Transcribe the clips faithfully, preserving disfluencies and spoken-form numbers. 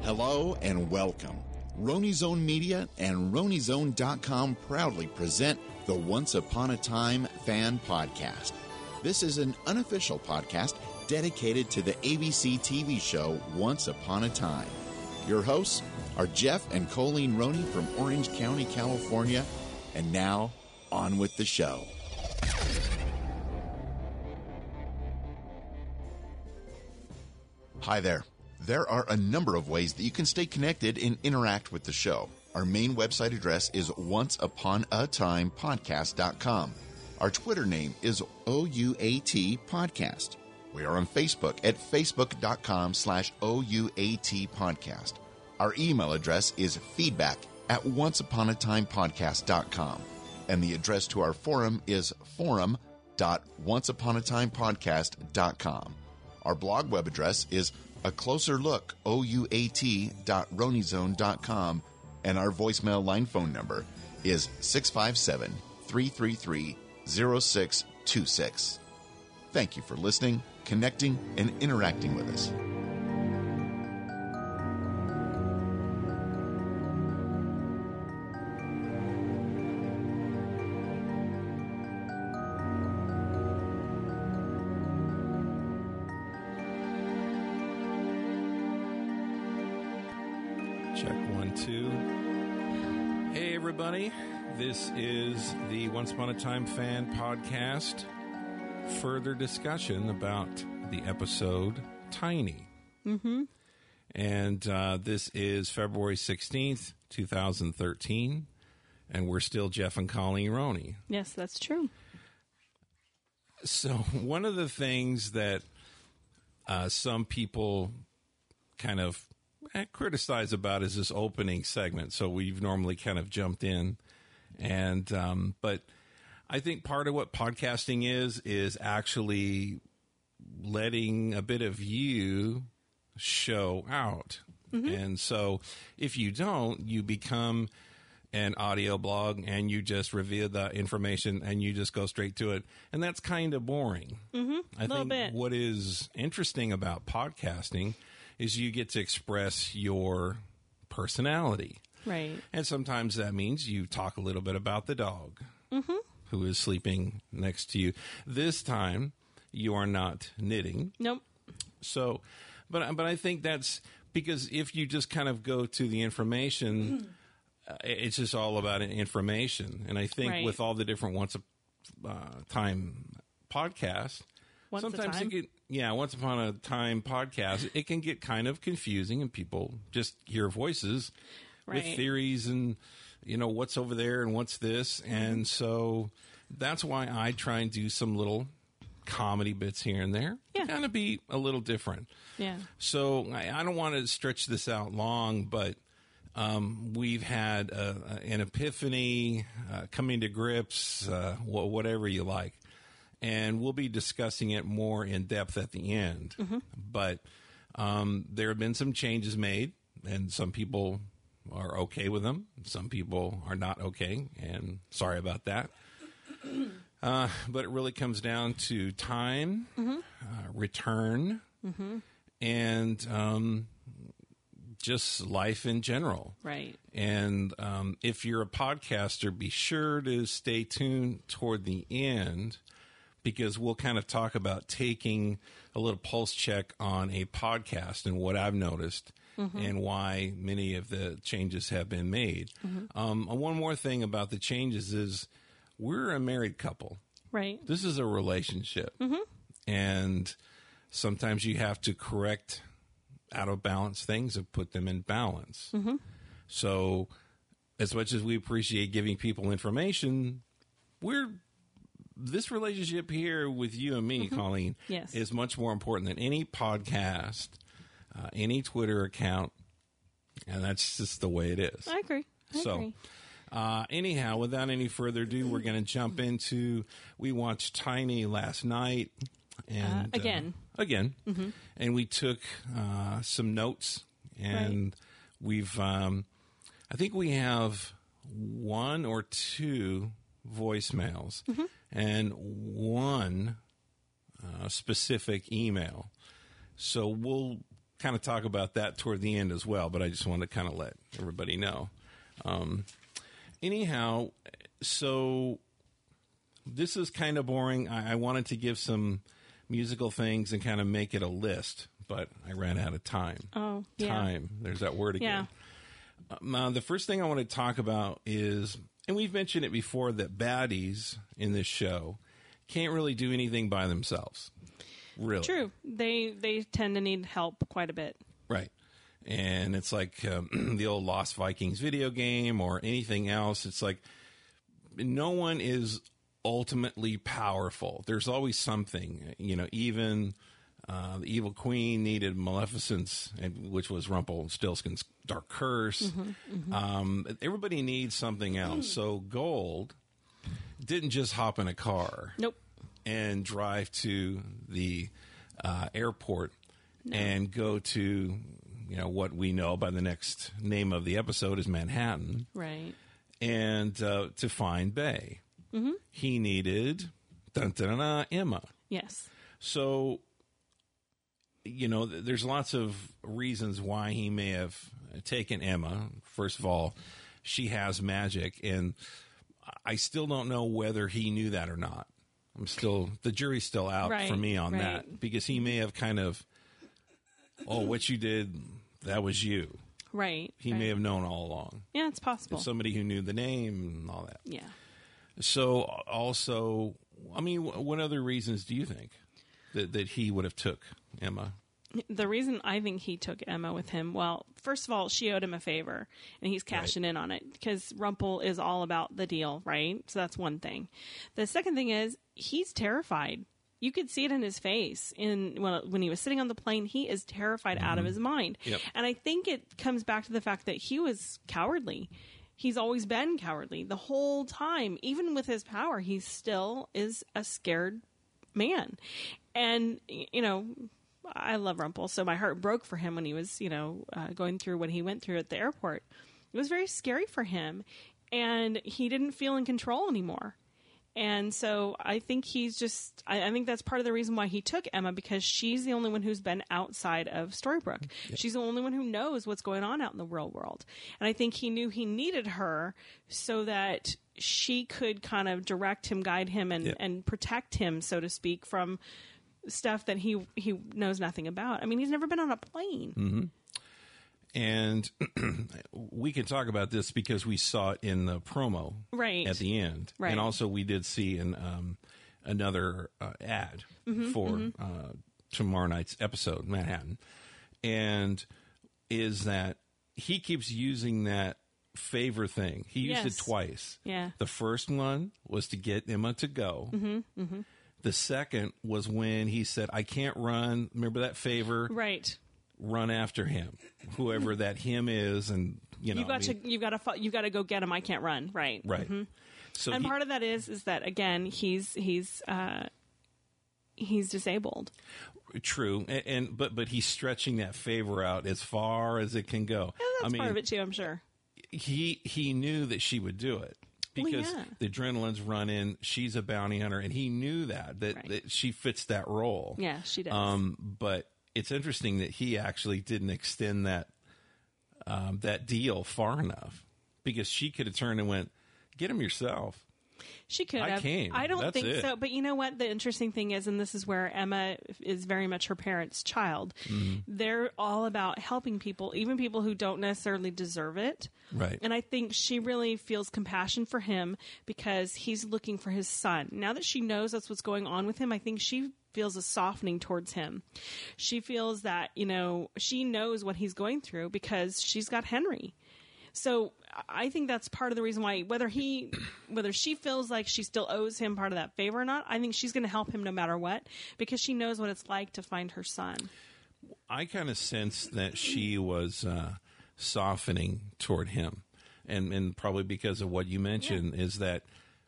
Hello and welcome. RoniZone Media and RoniZone dot com proudly present the Once Upon a Time Fan Podcast. This is an unofficial podcast dedicated to the A B C T V show Once Upon a Time. Your hosts are Jeff and Colleen Roney from Orange County, California. And now, on with the show. Hi there. There are a number of ways that you can stay connected and interact with the show. Our main website address is once upon a time podcast dot com. Our Twitter name is O U A T Podcast. We are on Facebook at facebook dot com slash O U A T Podcast. Our email address is feedback at once upon a time podcast dot com. And the address to our forum is forum dot once upon a time podcast dot com. Our blog web address is a closer look, O U A T dot RoniZone dot com, and our voicemail line phone number is six five seven, three three three, zero six two six. Thank you for listening, connecting, and interacting with us. Hey everybody, this is the Once Upon a Time Fan Podcast. Further discussion about the episode Tiny. Mm-hmm. And uh, this is February sixteenth, twenty thirteen, and we're still Jeff and Colleen Roney. Yes, that's true. So one of the things that uh, some people kind of criticize about is this opening segment. So we've normally kind of jumped in, and um, but I think part of what podcasting is is actually letting a bit of you show out. Mm-hmm. And so if you don't, you become an audio blog and you just reveal the information and you just go straight to it, and that's kind of boring. Mm-hmm. I a little think bit. What is interesting about podcasting is you get to express your personality. Right. And sometimes that means you talk a little bit about the dog mm-hmm. who is sleeping next to you. This time, you are not knitting. Nope. So, but, but I think that's because if you just kind of go to the information, mm. uh, it's just all about information. And I think right. with all the different Once a uh, Time podcasts, Once sometimes a time? it can, yeah, Once Upon a Time podcast, it can get kind of confusing, and people just hear voices right. with theories and, you know, what's over there and what's this. And so that's why I try and do some little comedy bits here and there. Yeah. Kind of be a little different. Yeah. So I, I don't want to stretch this out long, but um, we've had uh, an epiphany, uh, coming to grips, uh, wh- whatever you like. And we'll be discussing it more in depth at the end. Mm-hmm. But um, there have been some changes made, and some people are okay with them. Some people are not okay, and sorry about that. Uh, but it really comes down to time, mm-hmm. uh, return, mm-hmm. and um, just life in general. Right. And um, if you're a podcaster, be sure to stay tuned toward the end, because we'll kind of talk about taking a little pulse check on a podcast and what I've noticed mm-hmm. and why many of the changes have been made. Mm-hmm. Um, one more thing about the changes is we're a married couple. Right. This is a relationship. Mm-hmm. And sometimes you have to correct out of balance things and put them in balance. Mm-hmm. So as much as we appreciate giving people information, we're this relationship here with you and me, mm-hmm. Colleen, yes. is much more important than any podcast, uh, any Twitter account, and that's just the way it is. I agree. I so, agree. Uh, anyhow, without any further ado, we're going to jump into, we watched Tiny last night. And uh, Again. Uh, again. Mm-hmm. And we took uh, some notes, and right. we've, um, I think we have one or two voicemails mm-hmm. and one uh, specific email. So we'll kind of talk about that toward the end as well, but I just wanted to kind of let everybody know. Um, anyhow, so this is kind of boring. I, I wanted to give some musical things and kind of make it a list, but I ran out of time. Oh, yeah. Time. There's that word again. Yeah. Um, uh, the first thing I want to talk about is, and we've mentioned it before, that baddies in this show can't really do anything by themselves. Really. True. They they tend to need help quite a bit. Right. And it's like um, the old Lost Vikings video game or anything else. It's like no one is ultimately powerful. There's always something, you know, even uh, the evil queen needed Maleficent's, and, which was Rumpelstiltskin's dark curse. Mm-hmm, mm-hmm. Um, everybody needs something else. Mm. So Gold didn't just hop in a car. Nope. And drive to the uh, airport no. and go to, you know, what we know by the next name of the episode is Manhattan. Right. And uh, to find Bay. Mm-hmm. He needed dun, dun, dun, dun, Emma. Yes. So, you know, th- there's lots of reasons why he may have taken Emma. First of all, she has magic, and I still don't know whether he knew that or not. I'm still, the jury's still out right, for me on right. that, because he may have kind of, oh, what you did, that was you. Right. He right. may have known all along. Yeah, it's possible. Somebody who knew the name and all that. Yeah. So also, I mean, what other reasons do you think that, that he would have took Emma? The reason I think he took Emma with him, well, first of all, she owed him a favor, and he's cashing right. in on it, because Rumple is all about the deal, right? So that's one thing. The second thing is, he's terrified. You could see it in his face. In when, when he was sitting on the plane, he is terrified mm-hmm. out of his mind. Yep. And I think it comes back to the fact that he was cowardly. He's always been cowardly the whole time. Even with his power, he still is a scared man. And, you know, I love Rumple, so my heart broke for him when he was, you know, uh, going through what he went through at the airport. It was very scary for him, and he didn't feel in control anymore. And so I think he's just, I, I think that's part of the reason why he took Emma, because she's the only one who's been outside of Storybrooke. Yeah. She's the only one who knows what's going on out in the real world. And I think he knew he needed her so that she could kind of direct him, guide him, and, yeah. and protect him, so to speak, from stuff that he he knows nothing about. I mean, he's never been on a plane. Mm-hmm. And we can talk about this because we saw it in the promo right. at the end. Right. And also we did see in um, another uh, ad mm-hmm, for mm-hmm. uh, tomorrow night's episode, Manhattan. And is that he keeps using that favor thing. He used yes. it twice. Yeah. The first one was to get Emma to go. Mm-hmm, mm-hmm. The second was when he said, I can't run. Remember that favor? Right. Run after him, whoever that him is. And, you know, you got I mean, to, you got to, you got to go get him. I can't run. Right. Right. Mm-hmm. So and he, part of that is, is that again, he's, he's, uh, he's disabled. True. And, and, but, but he's stretching that favor out as far as it can go. Yeah, that's I mean, part of it too, I'm sure. He, he knew that she would do it. Because well, yeah. the adrenaline's running, she's a bounty hunter, and he knew that, that, right. that she fits that role. Yeah, she does. Um, but it's interesting that he actually didn't extend that um, that deal far enough, because she could have turned and went, get him yourself. She could I have. came. I don't That's think it. so. But you know what? The interesting thing is, and this is where Emma is very much her parents' child. Mm-hmm. They're all about helping people, even people who don't necessarily deserve it. Right. And I think she really feels compassion for him because he's looking for his son. Now that she knows that's what's going on with him, I think she feels a softening towards him. She feels that, you know, she knows what he's going through because she's got Henry. So I think that's part of the reason why, whether he, whether she feels like she still owes him part of that favor or not, I think she's going to help him no matter what, because she knows what it's like to find her son. I kind of sense that she was uh, softening toward him, and and probably because of what you mentioned, yeah. is that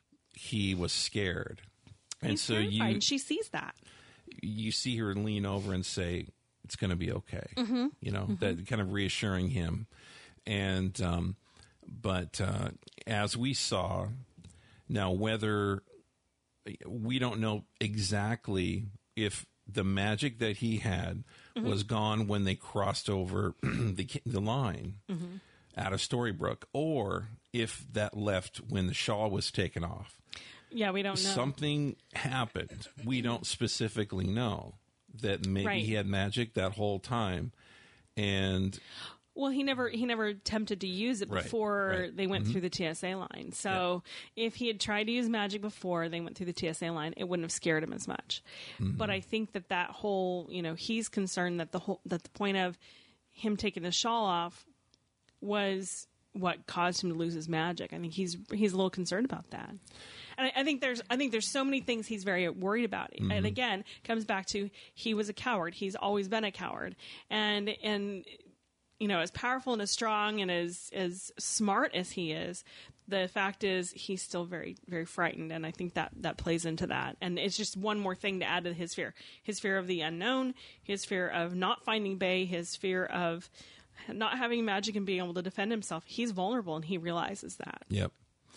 he was scared, and He's so terrified, you and she sees that. You see her lean over and say, "It's going to be okay," mm-hmm. you know, mm-hmm. that kind of reassuring him. And, um, but, uh, as we saw now, whether we don't know exactly if the magic that he had Mm-hmm. was gone when they crossed over the the line mm-hmm. out of Storybrooke, or if that left when the shawl was taken off. Yeah, we don't know. Something happened. We don't specifically know that maybe Right. he had magic that whole time, and Well, he never he never attempted to use it Right, before right. they went through the T S A line. So if he had tried to use magic before they went through the T S A line, it wouldn't have scared him as much. But I think that that whole, you know, he's concerned that the whole that the point of him taking the shawl off was what caused him to lose his magic. I think he's he's a little concerned about that. And I, I think there's I think there's so many things he's very worried about. Mm-hmm. And again, comes back to he was a coward. He's always been a coward. And and you know, as powerful and as strong and as as smart as he is, the fact is he's still very, very frightened, and I think that that plays into that. And it's just one more thing to add to his fear. His fear of the unknown, his fear of not finding Bay, his fear of not having magic and being able to defend himself. He's vulnerable, and he realizes that. Yep.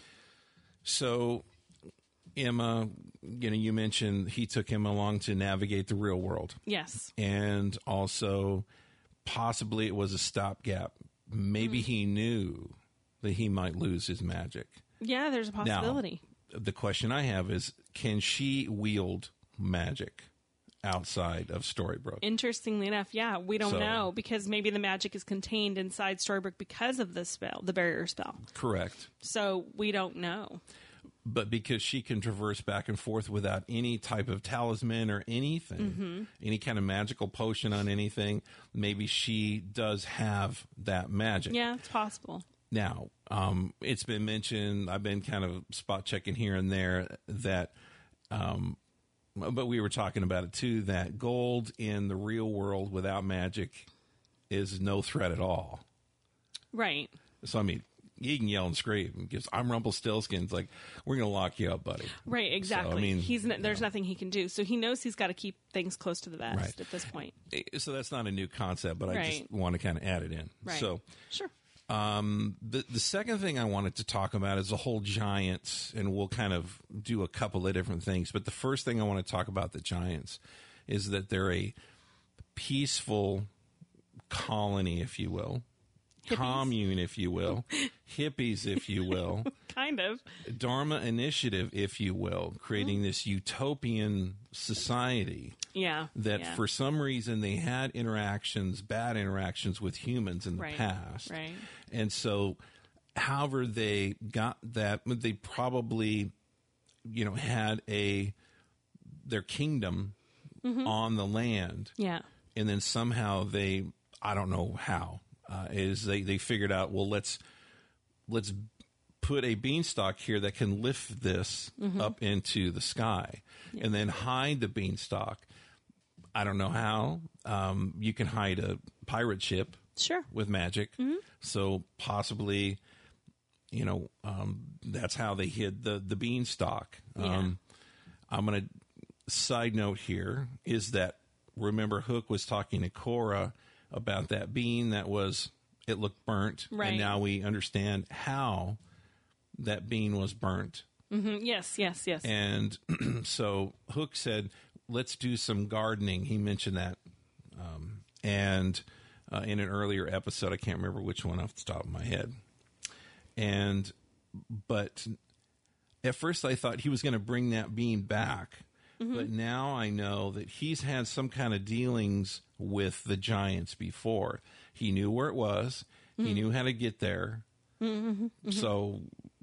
So, Emma, you know, you mentioned he took him along to navigate the real world. Yes. And also, possibly it was a stopgap. Maybe Mm. he knew that he might lose his magic. Yeah, there's a possibility. Now, the question I have is, can she wield magic outside of Storybrooke? Interestingly enough, yeah, we don't So- know, because maybe the magic is contained inside Storybrooke because of the spell, the barrier spell. Correct. So we don't know. But because she can traverse back and forth without any type of talisman or anything, Mm-hmm. any kind of magical potion on anything, maybe she does have that magic. Yeah, it's possible. Now, um, it's been mentioned, I've been kind of spot checking here and there that, um, but we were talking about it too, that gold in the real world without magic is no threat at all. Right. So, I mean, he can yell and scream because I'm Rumpelstiltskin. It's like, we're going to lock you up, buddy. Right, exactly. mean, he's n- there's nothing he can do, so he knows he's got to keep things close to the vest Right. at this point. So that's not a new concept, but I Right. just want to kind of add it in. Right. So Sure. um, the the second thing I wanted to talk about is the whole Giants, and we'll kind of do a couple of different things. But the first thing I want to talk about the Giants is that they're a peaceful colony, if you will, Hippies. commune, if you will, hippies, if you will, Kind of. Dharma initiative, if you will, creating this utopian society. Yeah. That yeah. for some reason they had interactions, bad interactions with humans in the Right, past. right. And so, however they got that, they probably, you know, had a, their kingdom Mm-hmm. on the land. Yeah. And then somehow they, I don't know how, uh, is they, they figured out, well, let's, let's put a beanstalk here that can lift this Mm-hmm. up into the sky and then hide the beanstalk. I don't know how. Um, you can hide a pirate ship Sure. with magic. Mm-hmm. So possibly, you know, um, that's how they hid the, the beanstalk. Yeah. Um, I'm going to, side note here is that, remember Hook was talking to Cora about that bean that was, it looked burnt. Right. And now we understand how that bean was burnt. Mm-hmm. Yes, yes, yes. And so Hook said, let's do some gardening. He mentioned that. Um, and uh, in an earlier episode, I can't remember which one off the top of my head. And, but at first I thought he was going to bring that bean back. Mm-hmm. But now I know that he's had some kind of dealings with the Giants before. He knew where it was. Mm-hmm. He knew how to get there. Mm-hmm. So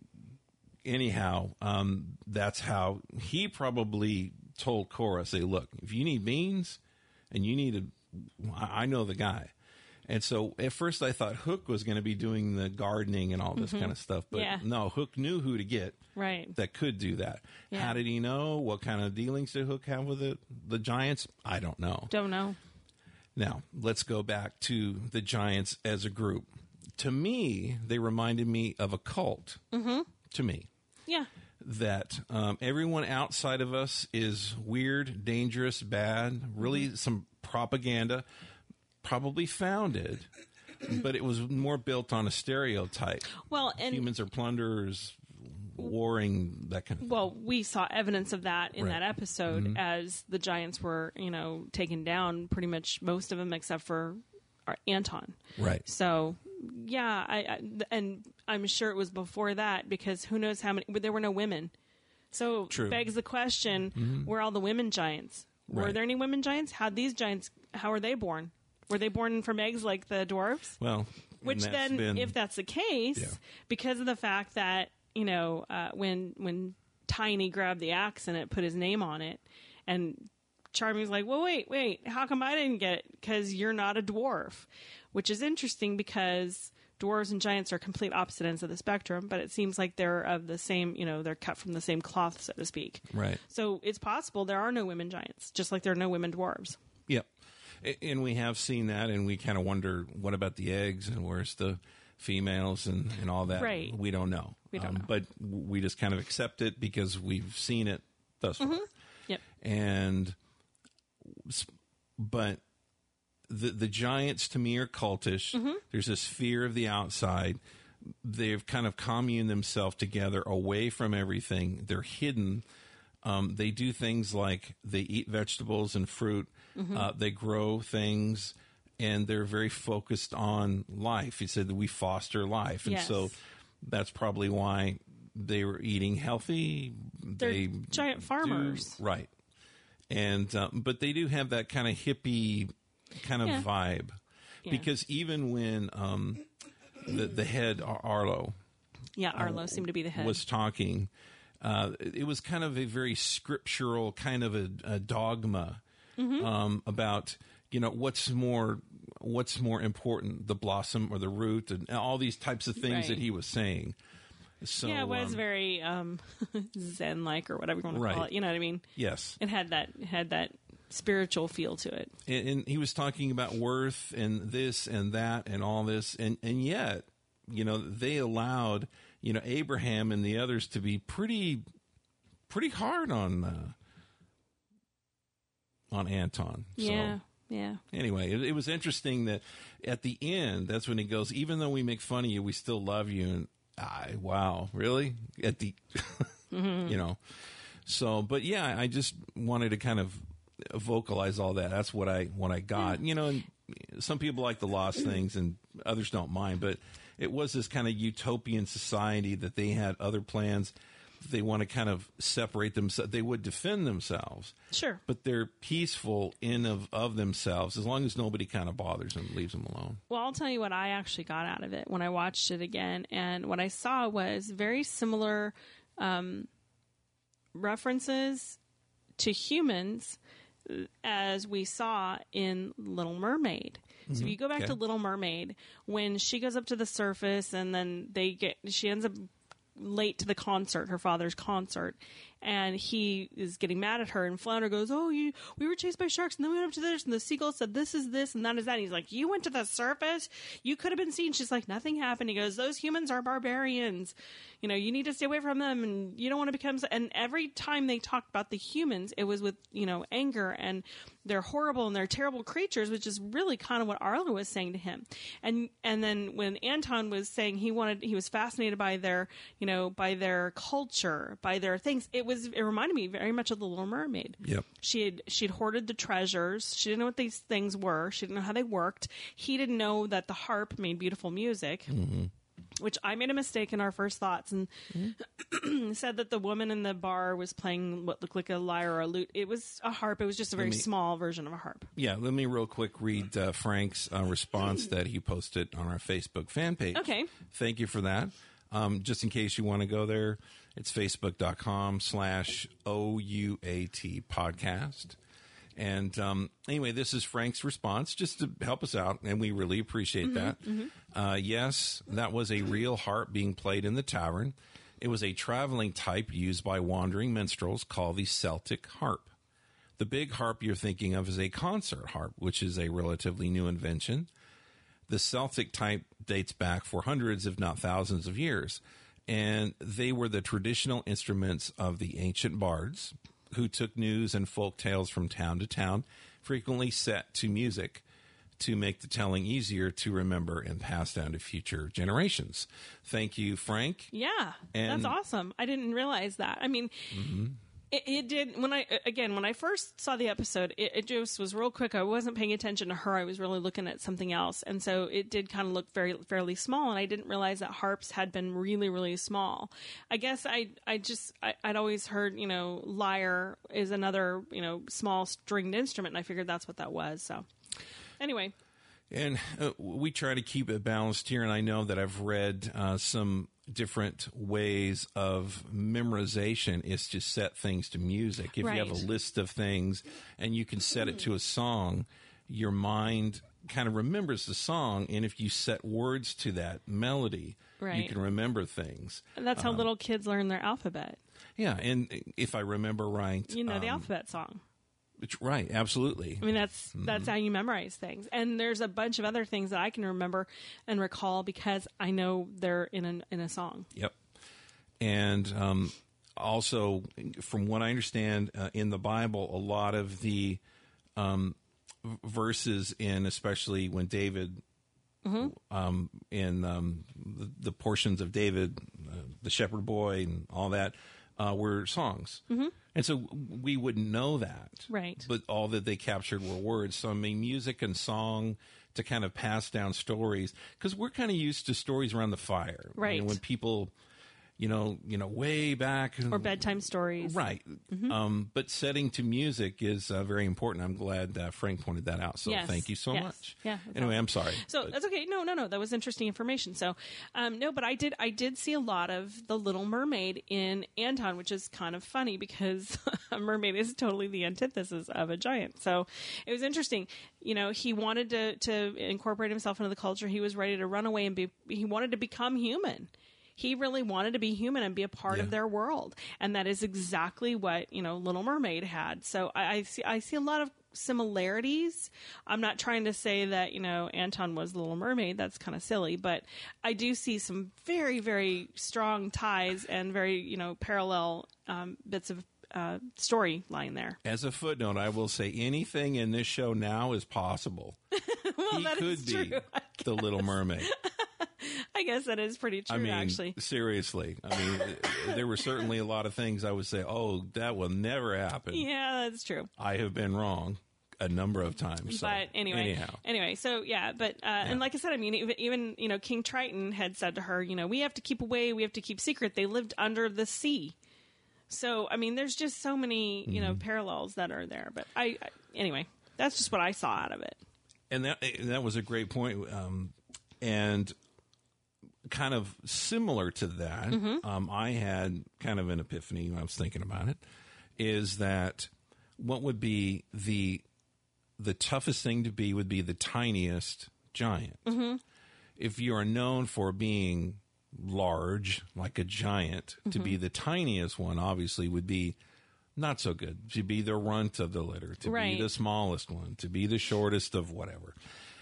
anyhow, um, that's how he probably told Cora, say, look, if you need beans and you need a, I know the guy. And so at first I thought Hook was going to be doing the gardening and all this Mm-hmm. kind of stuff. But Yeah. no, Hook knew who to get Right. that could do that. Yeah. How did he know? What kind of dealings did Hook have with the, the Giants? I don't know. Don't know. Now, let's go back to the Giants as a group. To me, they reminded me of a cult. Mm-hmm. To me. Yeah. That um, everyone outside of us is weird, dangerous, bad, really Mm-hmm. some propaganda, probably founded, but it was more built on a stereotype. Well, and Humans are plunderers, warring, that kind of Well, we saw evidence of that in Right. that episode Mhm. as the giants were, you know, taken down, pretty much most of them except for our Anton. thing. Right. So, yeah, I, I and I'm sure it was before that because who knows how many, but there were no women. So True. begs the question, Mhm. were all the women giants? Were Right. there any women giants? How'd these giants, how were they born? Were they born from eggs like the dwarves? Well, Which and that's then, been- if that's the case, Yeah. because of the fact that, you know, uh, when when Tiny grabbed the axe and it put his name on it, and Charming's like, well, wait, wait, how come I didn't get it? Because you're not a dwarf, which is interesting because dwarves and giants are complete opposite ends of the spectrum, but it seems like they're of the same, you know, they're cut from the same cloth, so to speak. Right. So it's possible there are no women giants, just like there are no women dwarves. Yep. A- And we have seen that, and we kind of wonder, what about the eggs, and where's the females, and, and all that? Right. We don't know. We don't know. But we just kind of accept it because we've seen it thus far. Yep. And, s- but the the giants to me are cultish. Mm-hmm. There's this fear of the outside. They've kind of communed themselves together away from everything. They're hidden. Um, they do things like they eat vegetables and fruit. Mm-hmm. Uh, they grow things, and they're very focused on life. He said that we foster life, and Yes. so that's probably why they were eating healthy. They're they giant do- farmers. right? And uh, but they do have that kind of hippie kind of Yeah. vibe, Yeah. because even when um, the the head Ar- Arlo Yeah, Arlo seemed to be the head. was talking, uh, it was kind of a very scriptural kind of a, a dogma Mm-hmm. um, about, you know, what's more what's more important, the blossom or the root, and all these types of things Right. that he was saying. So yeah, it was um, very um, Zen-like, or whatever you want to call Right. it. You know what I mean? yes. It had that it had that spiritual feel to it. and, and he was talking about worth and this and that and all this, and and yet, you know, they allowed, you know, Abraham and the others to be pretty pretty hard on uh, on Anton. Yeah, So yeah, anyway, it, it was interesting that at the end, that's when he goes, even though we make fun of you, we still love you. And I, wow, really? At the, you know, so, but yeah, I just wanted to kind of vocalize all that. That's what I, what I got, you know, and some people like the lost things and others don't mind, but it was this kind of utopian society that they had other plans. They want to kind of separate themselves. They would defend themselves, sure. but they're peaceful in of, of themselves as long as nobody kind of bothers them, leaves them alone. Well, I'll tell you what I actually got out of it when I watched it again, and what I saw was very similar um, references to humans as we saw in Little Mermaid. So if you go back Okay. to Little Mermaid, when she goes up to the surface and then they get, she ends up late to the concert, her father's concert, and he is getting mad at her, and Flounder goes, oh, you, we were chased by sharks, and then we went up to this, and the seagull said this is this, and that is that. And he's like, you went to the surface? You could have been seen. She's like, nothing happened. He goes, those humans are barbarians. You know, you need to stay away from them, and you don't want to become... And every time they talked about the humans, it was with, you know, anger, and they're horrible, and they're terrible creatures, which is really kind of what Arlo was saying to him. And and then when Anton was saying he wanted, he was fascinated by their, you know, by their culture, by their things, it was, it reminded me very much of the Little Mermaid. Yep. She had she'd hoarded the treasures. She didn't know what these things were. She didn't know how they worked. He didn't know that the harp made beautiful music. Mm-hmm. Which I made a mistake in our first thoughts and mm-hmm. said that the woman in the bar was playing what looked like a lyre or a lute. It was a harp. It was just a very me- small version of a harp. Yeah, let me real quick read uh, Frank's uh, response that he posted on our Facebook fan page. Okay. Thank you for that. Um, just in case you want to go there, it's facebook.com slash O-U-A-T podcast. And um, anyway, this is Frank's response just to help us out, and we really appreciate that. Uh, yes, that was a real harp being played in the tavern. It was a traveling type used by wandering minstrels called the Celtic harp. The big harp you're thinking of is a concert harp, which is a relatively new invention. The Celtic type dates back for hundreds, if not thousands of years, and they were the traditional instruments of the ancient bards, who took news and folk tales from town to town, frequently set to music, to make the telling easier to remember and pass down to future generations. Thank you, Frank. Yeah, And- that's awesome. I didn't realize that. I mean, it, it did when I again when I first saw the episode, it, it just was real quick. I wasn't paying attention to her. I was really looking at something else, and so it did kind of look very fairly small. And I didn't realize that harps had been really really small. I guess I I just I, I'd always heard, you know, lyre is another, you know, small stringed instrument, and I figured that's what that was. So anyway. And uh, we try to keep it balanced here, and I know that I've read uh, some different ways of memorization is to set things to music. If Right. you have a list of things and you can set it to a song, your mind kind of remembers the song, and if you set words to that melody, you Right. can remember things. And that's how little kids learn their alphabet. Yeah, and if I remember right... You know, the um, alphabet song. it's- Right, absolutely. I mean, that's that's how you memorize things. And there's a bunch of other things that I can remember and recall because I know they're in a, in a song. Yep. And um, also, from what I understand, uh, in the Bible, a lot of the um, v- verses in, especially when David, um, in um, the, the portions of David, uh, the shepherd boy and all that, uh, were songs. Mm-hmm. And so we wouldn't know that. Right. But all that they captured were words. So, I mean, music and song to kind of pass down stories, because we're kind of used to stories around the fire. I mean, Right. when people, you know, you know, way back. Or bedtime stories. Right. Mm-hmm. Um, but setting to music is uh, very important. I'm glad uh, Frank pointed that out. So Yes. thank you so Yes. much. Yeah, that's Anyway, awesome. I'm sorry. So but- that's okay. No, no, no. That was interesting information. So, um, no, but I did, I did see a lot of the Little Mermaid in Anton, which is kind of funny because a mermaid is totally the antithesis of a giant. So it was interesting. You know, he wanted to to incorporate himself into the culture. He was ready to run away and be. He wanted to become human. He really wanted to be human and be a part Yeah. of their world, and that is exactly what, you know, Little Mermaid had. So I, I see I see a lot of similarities. I'm not trying to say that, you know, Anton was Little Mermaid. That's kind of silly, but I do see some very very strong ties and very, you know, parallel um, bits of uh, storyline there. As a footnote, I will say anything in this show now is possible. Well, he that could is be true. the Little Mermaid. I guess that is pretty true, I mean, actually. seriously. I mean, there were certainly a lot of things I would say, oh, that will never happen. Yeah, that's true. I have been wrong a number of times. So, But anyway, anyhow. anyway, so yeah, but uh, and like I said, I mean, even, even you know, King Triton had said to her, you know, we have to keep away, we have to keep secret. They lived under the sea, so I mean, there's just so many, you know, Mm-hmm. parallels that are there. But I, I anyway, that's just what I saw out of it. And that that was a great point. Um, and kind of similar to that, Mm-hmm. um, I had kind of an epiphany when I was thinking about it, is that what would be the the toughest thing to be would be the tiniest giant. Mm-hmm. If you are known for being large, like a giant, to be the tiniest one, obviously, would be not so good. To be the runt of the litter, to Right. be the smallest one, to be the shortest of whatever.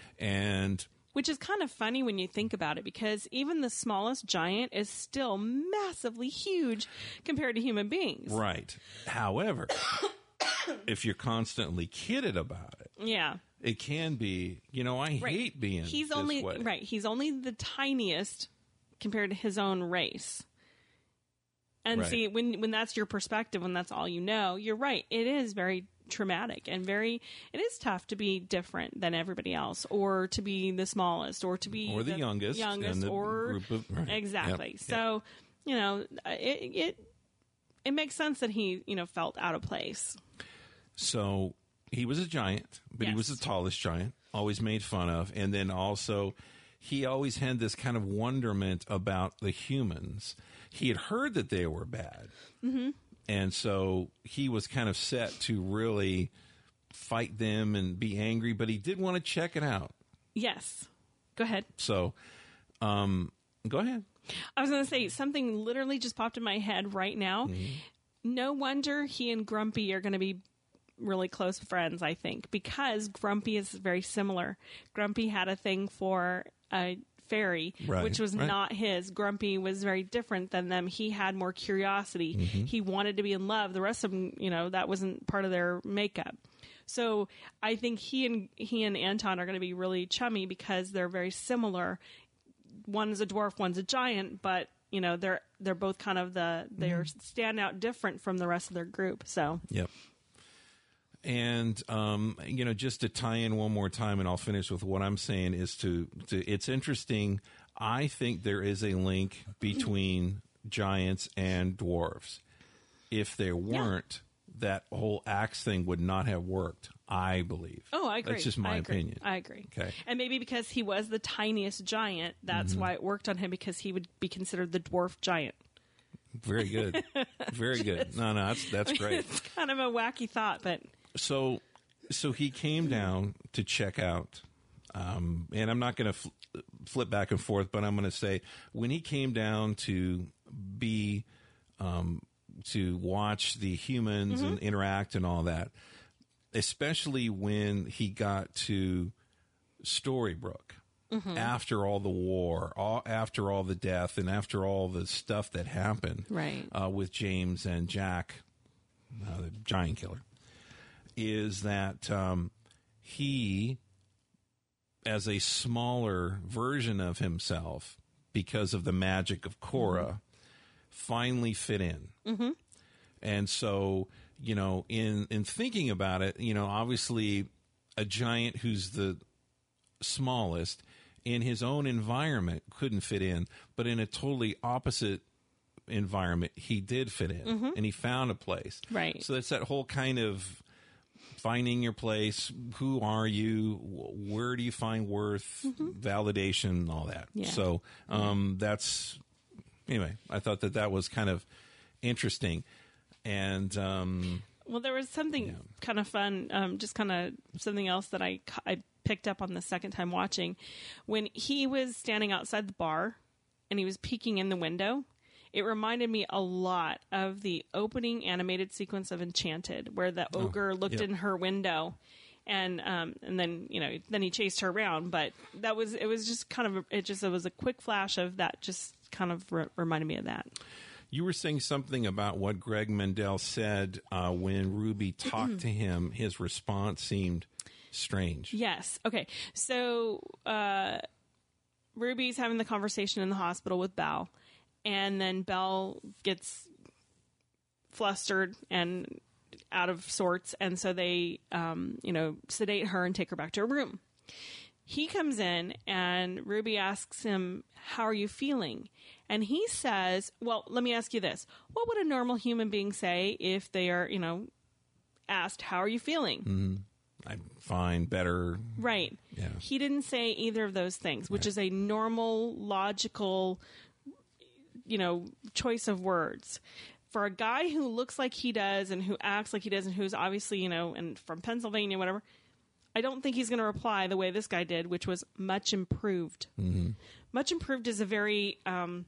And Which is kind of funny when you think about it, because even the smallest giant is still massively huge compared to human beings. right. However, if you're constantly kidded about it, Yeah. it can be, you know, I Right. hate being He's this only way. right. He's only the tiniest compared to his own race. And Right. see, when when that's your perspective, when that's all you know, you're right. It is very traumatic and very. It is tough to be different than everybody else, or to be the smallest, or to be Or the youngest youngest, in the or group of- right. exactly. Yep, So, you know, it it it makes sense that he, you know, felt out of place. So he was a giant, but he was the Yes. tallest giant, always made fun of. And then also, he always had this kind of wonderment about the humans. He had heard that they were bad. Mm-hmm. And so he was kind of set to really fight them and be angry, but he did want to check it out. Yes. Go ahead. So, um, go ahead. I was going to say something literally just popped in my head right now. No wonder he and Grumpy are going to be really close friends, I think, because Grumpy is very similar. Grumpy had a thing for a fairy, Right, which was right. not his. Grumpy was very different than them. He had more curiosity. Mm-hmm. He wanted to be in love. The rest of them, you know, that wasn't part of their makeup. So I think he and he and Anton are going to be really chummy because they're very similar. One is a dwarf, one's a giant, but you know they're they're both kind of the they're mm-hmm. stand out different from the rest of their group. So yep. And um, you know, just to tie in one more time, and I'll finish with what I'm saying is to, to it's interesting. I think there is a link between giants and dwarves. If there weren't, yeah. that whole axe thing would not have worked, I believe. Oh, I agree. That's just my I agree. opinion. I agree. Okay. And maybe because he was the tiniest giant, that's mm-hmm. why it worked on him, because he would be considered the dwarf giant. Very good. Very good. No, no, that's that's great. It's kind of a wacky thought, but so so he came down to check out, um, and I'm not going to fl- flip back and forth, but I'm going to say when he came down to be um, to watch the humans mm-hmm. and interact and all that, especially when he got to Storybrooke. Mm-hmm. After all the war, all, after all the death, and after all the stuff that happened right. uh, with James and Jack, uh, the giant killer, is that um, he, as a smaller version of himself, because of the magic of Korra, mm-hmm. finally fit in. Mm-hmm. And so, you know, in, in thinking about it, you know, obviously a giant who's the smallest in his own environment couldn't fit in, but in a totally opposite environment he did fit in, mm-hmm. and he found a place. Right. So it's that whole kind of finding your place. Who are you? Where do you find worth, mm-hmm. validation, all that. Yeah. So um, that's anyway. I thought that that was kind of interesting, and um, well, there was something yeah. kind of fun. Um, just kind of something else that I I. picked up on the second time watching, when he was standing outside the bar and he was peeking in the window. It reminded me a lot of the opening animated sequence of Enchanted, where the ogre oh, looked yep. in her window, and um, and then you know then he chased her around. But that was it was just kind of it just it was a quick flash of that. Just kind of re- reminded me of that. You were saying something about what Greg Mendell said uh, when Ruby talked to him. His response seemed strange. Yes. Okay. So uh, Ruby's having the conversation in the hospital with Belle, and then Belle gets flustered and out of sorts, and so they, um, you know, sedate her and take her back to her room. He comes in, and Ruby asks him, "How are you feeling?" And he says, "Well, let me ask you this: what would a normal human being say if they are, you know, asked, 'How are you feeling?'" Mm-hmm. I'm fine, better. Right. Yeah. He didn't say either of those things, which right. is a normal, logical, you know, choice of words. For a guy who looks like he does and who acts like he does and who's obviously, you know, and from Pennsylvania, whatever, I don't think he's going to reply the way this guy did, which was much improved. Mm-hmm. Much improved is a very, um,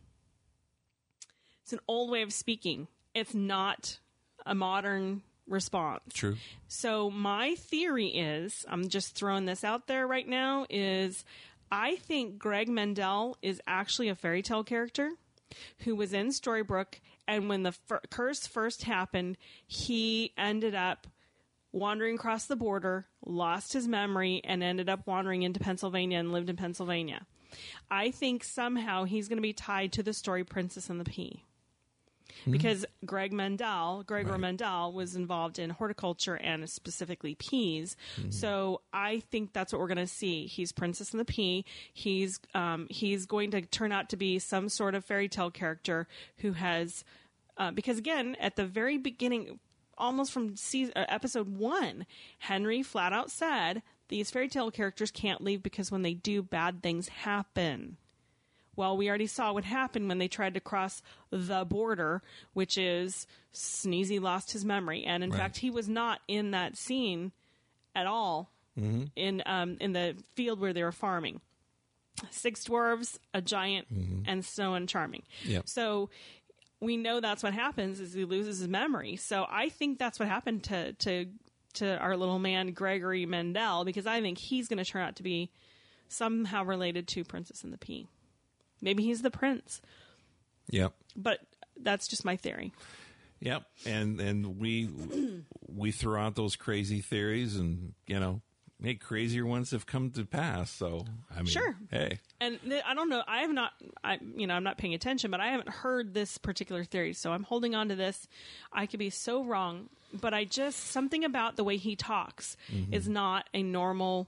it's an old way of speaking. It's not a modern response. True. So my theory is, I'm just throwing this out there right now, is I think Greg Mendell is actually a fairy tale character who was in Storybrooke, and when the fir- curse first happened, he ended up wandering across the border, lost his memory, and ended up wandering into Pennsylvania and lived in Pennsylvania. I think somehow he's going to be tied to the story Princess and the Pea. Because Greg Mendell, Gregor right. Mendell, was involved in horticulture and specifically peas. Mm-hmm. So I think that's what we're going to see. He's Princess and the Pea. He's um, he's going to turn out to be some sort of fairy tale character who has, uh, because again, at the very beginning, almost from season, uh, episode one, Henry flat out said these fairy tale characters can't leave because when they do, bad things happen. Well, we already saw what happened when they tried to cross the border, which is Sneezy lost his memory. And in right. fact, he was not in that scene at all mm-hmm. in um, in the field where they were farming. Six dwarves, a giant, mm-hmm. and Snow and Charming. Yep. So we know that's what happens is he loses his memory. So I think that's what happened to, to, to our little man, Gregory Mendell, because I think he's going to turn out to be somehow related to Princess and the Pea. Maybe he's the prince. Yep. But that's just my theory. Yep, and and we we throw out those crazy theories, and you know, hey, crazier ones have come to pass. So I mean, Sure. hey, And th- I don't know. I have not. I you know I'm not paying attention, but I haven't heard this particular theory, so I'm holding on to this. I could be so wrong, but I just something about the way he talks Mm-hmm. is not a normal.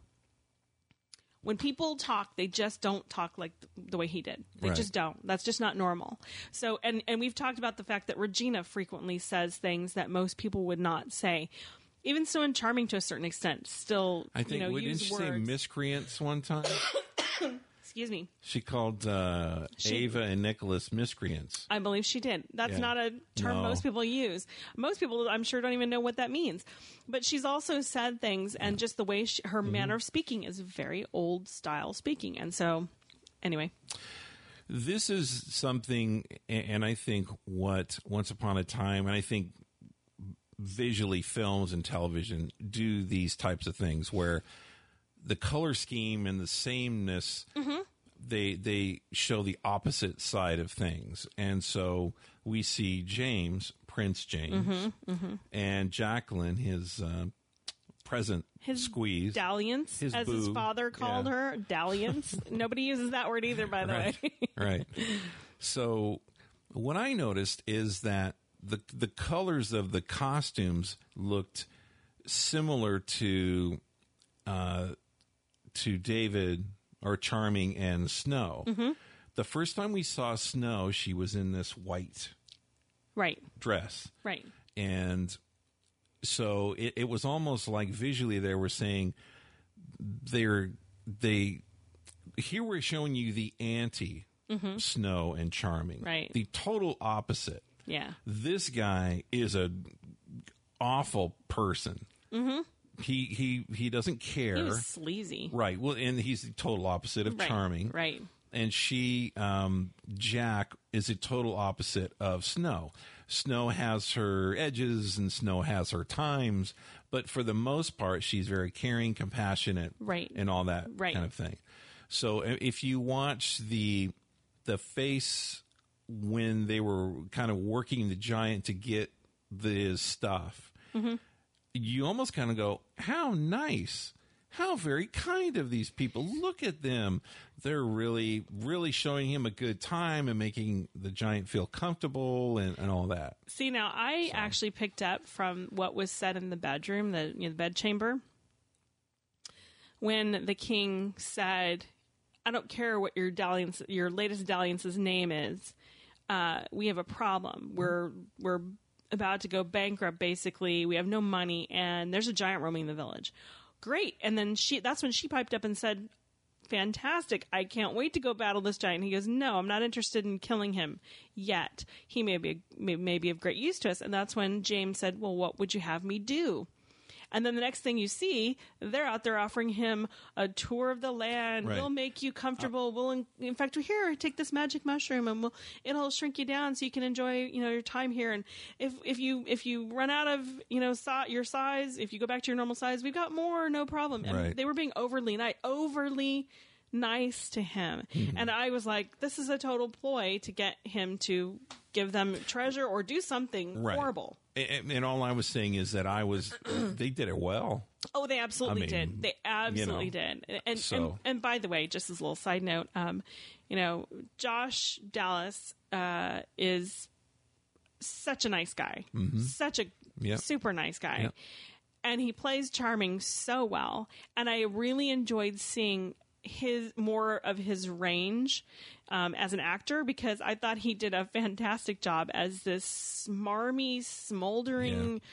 When people talk, they just don't talk like th- the way he did. They Right. just don't. That's just not normal. So, and, and we've talked about the fact that Regina frequently says things that most people would not say. Even so, in Charming to a certain extent, still, I think you know, what, didn't use she say words. miscreants one time? Excuse me. She called uh, She- Ava and Nicholas miscreants. I believe she did. That's Yeah. not a term No. most people use. Most people, I'm sure, don't even know what that means. But she's also said things, and just the way she, her Mm-hmm. manner of speaking is very old style speaking. And so, anyway, This is something, a- and I think what Once Upon a Time, and I think visually films and television do these types of things where the color scheme and the sameness, they they show the opposite side of things. And so we see James, Prince James, and Jacqueline, his uh, present his squeeze. dalliance, His as his boo. father called Yeah. her, dalliance. Nobody uses that word either, by the Right. way. Right. So what I noticed is that the the colors of the costumes looked similar to uh, to David or Charming and Snow. Mm-hmm. The first time we saw Snow, she was in this white Right, dress, right. and so it, it was almost like visually they were saying they're they here we're showing you the anti Snow and Charming, Mm-hmm. Right. the total opposite. Yeah. This guy is a awful person. Mm-hmm. He he he doesn't care. He was sleazy. Right. Well, and he's the total opposite of Right, Charming. right. And she, um, Jack, is a total opposite of Snow. Snow has her edges and Snow has her times, but for the most part, she's very caring, compassionate, Right. and all that Right. kind of thing. So i- if you watch the the face when they were kind of working the giant to get this stuff, Mm-hmm. you almost kind of go, how nice, how very kind of these people. Look at them. They're really, really showing him a good time and making the giant feel comfortable and, and all that. See, now I actually picked up from what was said in the bedroom, the, you know, the bedchamber, when the king said, I don't care what your dalliance, your latest dalliance's name is. Uh, we have a problem. We're we're about to go bankrupt. Basically, we have no money, and there's a giant roaming the village. Great, and then she. That's when she piped up and said, "Fantastic! I can't wait to go battle this giant." He goes, "No, I'm not interested in killing him yet. He may be may, may be of great use to us." And that's when James said, "Well, what would you have me do?" And then the next thing you see, they're out there offering him a tour of the land. Right. We'll make you comfortable. We'll, in, in fact, here, take this magic mushroom, and we'll it'll shrink you down so you can enjoy, you know, your time here. And if if you if you run out of, you know, si- your size, if you go back to your normal size, we've got more, no problem. And Right. they were being overly nice, overly nice to him, Mm-hmm. and I was like, this is a total ploy to get him to give them treasure or do something Right. horrible. And, and all I was saying is that I was, they did it well. Oh, they absolutely I mean, did. They absolutely you know, did. And and, so- and and by the way, just as a little side note, um, you know, Josh Dallas uh, is such a nice guy, such a Yep. super nice guy, Yep. and he plays Charming so well. And I really enjoyed seeing his more of his range um, as an actor, because I thought he did a fantastic job as this smarmy, smoldering.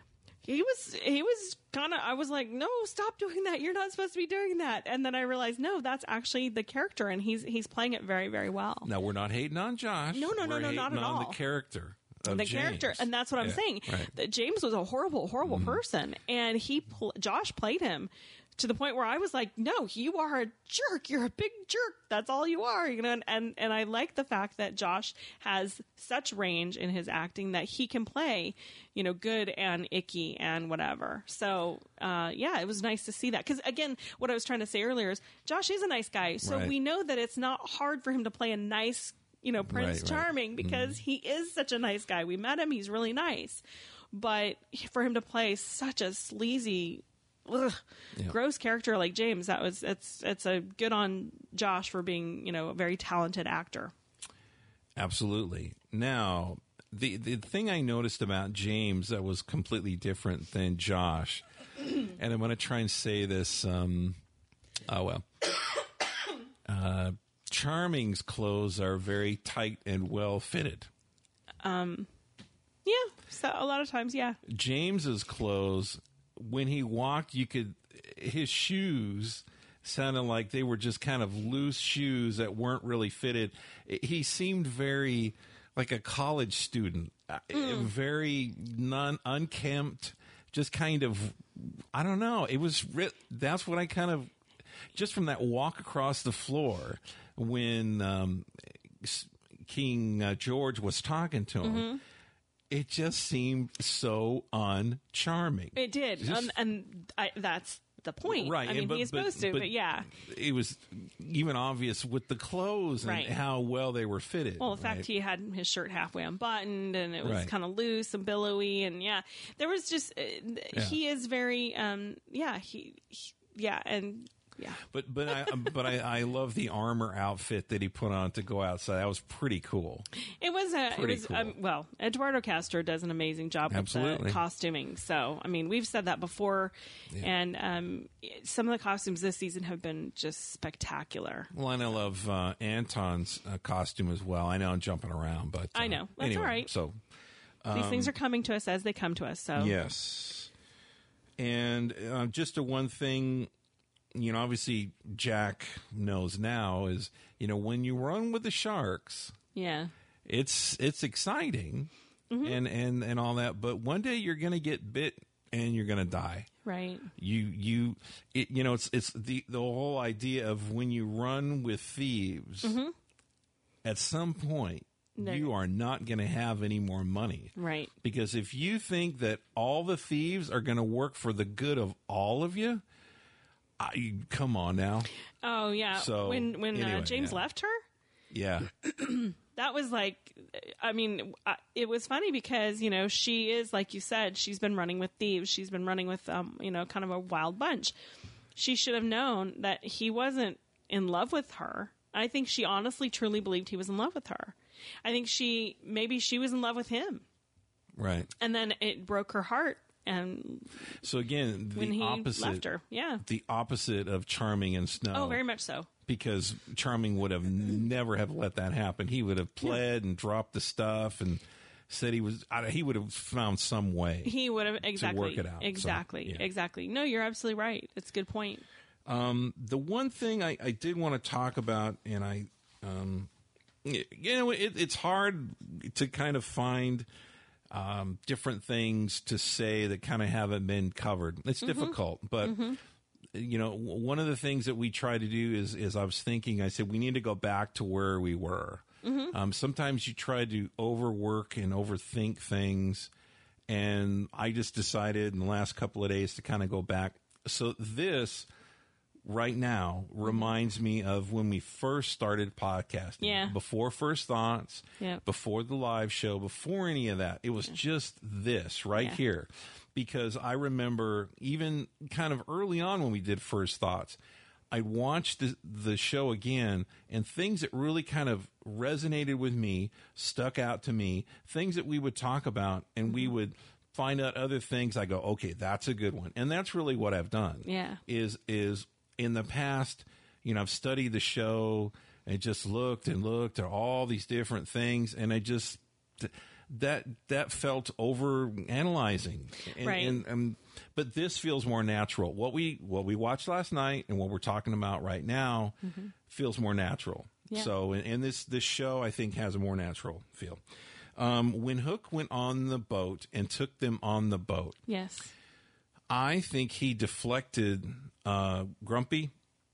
He was he was kind of I was like, no, stop doing that, you're not supposed to be doing that. And then I realized, no, that's actually the character, and he's he's playing it very, very well. Now, we're not hating on Josh. No, no, no, We're no, not hating at on all. the character of The James. character, and that's what I'm Yeah, saying. right. Mm-hmm. That James was a horrible, horrible person, and he pl- Josh played him to the point where I was like, no, you are a jerk. You're a big jerk. That's all you are, you know. And and, and I like the fact that Josh has such range in his acting that he can play, you know, good and icky and whatever. So uh, yeah, it was nice to see that, because again, what I was trying to say earlier is Josh is a nice guy, so Right. we know that it's not hard for him to play a nice you know, Prince Right, right. Charming because he is such a nice guy. We met him; he's really nice, but for him to play such a sleazy, ugh, Yeah. gross character like James, that was it's it's a good on Josh for being, you know, a very talented actor. Absolutely. Now, the the thing I noticed about James that was completely different than Josh, and I'm going to try and say this. Um, oh well, uh, Charming's clothes are very tight and well fitted. Yeah, so a lot of times, yeah. James's clothes, when he walked, you could his shoes sounded like they were just kind of loose shoes that weren't really fitted. He seemed very like a college student, mm. very non unkempt, just kind of. I don't know. It was that's what I kind of just from that walk across the floor when um, King uh, George was talking to him. Mm-hmm. It just seemed so uncharming. It did, Just, um, and I, that's the point. Right. I mean, but, he is but, supposed to, but, but yeah. It was even obvious with the clothes and right. how well they were fitted. Well, in fact, right? he had his shirt halfway unbuttoned, and it was Right. kind of loose and billowy, and yeah, there was just uh, Yeah. he is very, um, yeah, he, he yeah, and. Yeah, But but I but I, I love the armor outfit that he put on to go outside. That was pretty cool. it was a Pretty it was cool. um, well, Eduardo Castro does an amazing job with Absolutely. the costuming. So I mean, we've said that before, Yeah. and um, some of the costumes this season have been just spectacular. Well, and I love uh, Anton's uh, costume as well. I know I'm jumping around, but uh, I know. That's anyway, all right. So These things are coming to us as they come to us. So yes, and uh, just a one thing. You know, obviously Jack knows now is, you know, when you run with the Sharks, yeah, it's it's exciting Mm-hmm. and, and, and all that, but one day you're going to get bit and you're going to die. right. You you it, you know, it's it's the the whole idea of when you run with thieves, Mm-hmm. at some point They're- you are not going to have any more money. Right. Because if you think that all the thieves are going to work for the good of all of you, I, come on now. Oh yeah. So, when when anyway, uh, James yeah. left her, Yeah. that was like, I mean, uh, it was funny because you know she is like you said, she's been running with thieves. She's been running with um you know kind of a wild bunch. She should have known that he wasn't in love with her. I think she honestly, truly believed he was in love with her. I think she maybe she was in love with him, Right. and then it broke her heart. And So again, when the he opposite left her, yeah. the opposite of Charming and Snow. Oh, very much so. Because Charming would have never have let that happen. He would have pled and dropped the stuff and said he was I- he would have found some way. He would have exactly work it out. So, Exactly, yeah. exactly. No, you're absolutely right. It's a good point. The one thing I, I did want to talk about, and I, um, y- you know, it, it's hard to kind of find um, different things to say that kind of haven't been covered. It's difficult, but you know, w- one of the things that we try to do is, is I was thinking, I said we need to go back to where we were. Um, sometimes you try to overwork and overthink things, and I just decided in the last couple of days to kind of go back. So this right now reminds me of when we first started podcasting. Yeah. Before First Thoughts, Yeah. before the live show, before any of that. It was just this right Yeah. here. Because I remember even kind of early on when we did First Thoughts, I watched the, the show again, and things that really kind of resonated with me, stuck out to me, things that we would talk about, and Mm-hmm. we would find out other things. I go, okay, that's a good one. And that's really what I've done. Yeah. Is, is in the past, you know, I've studied the show and just looked and looked at all these different things, and I just, that, that felt over analyzing. And, Right. And, um, but this feels more natural. What we, what we watched last night and what we're talking about right now feels more natural. Yeah. So, and, and this, this show, I think, has a more natural feel. Um, when Hook went on the boat and took them on the boat, Yes. I think he deflected uh, Grumpy,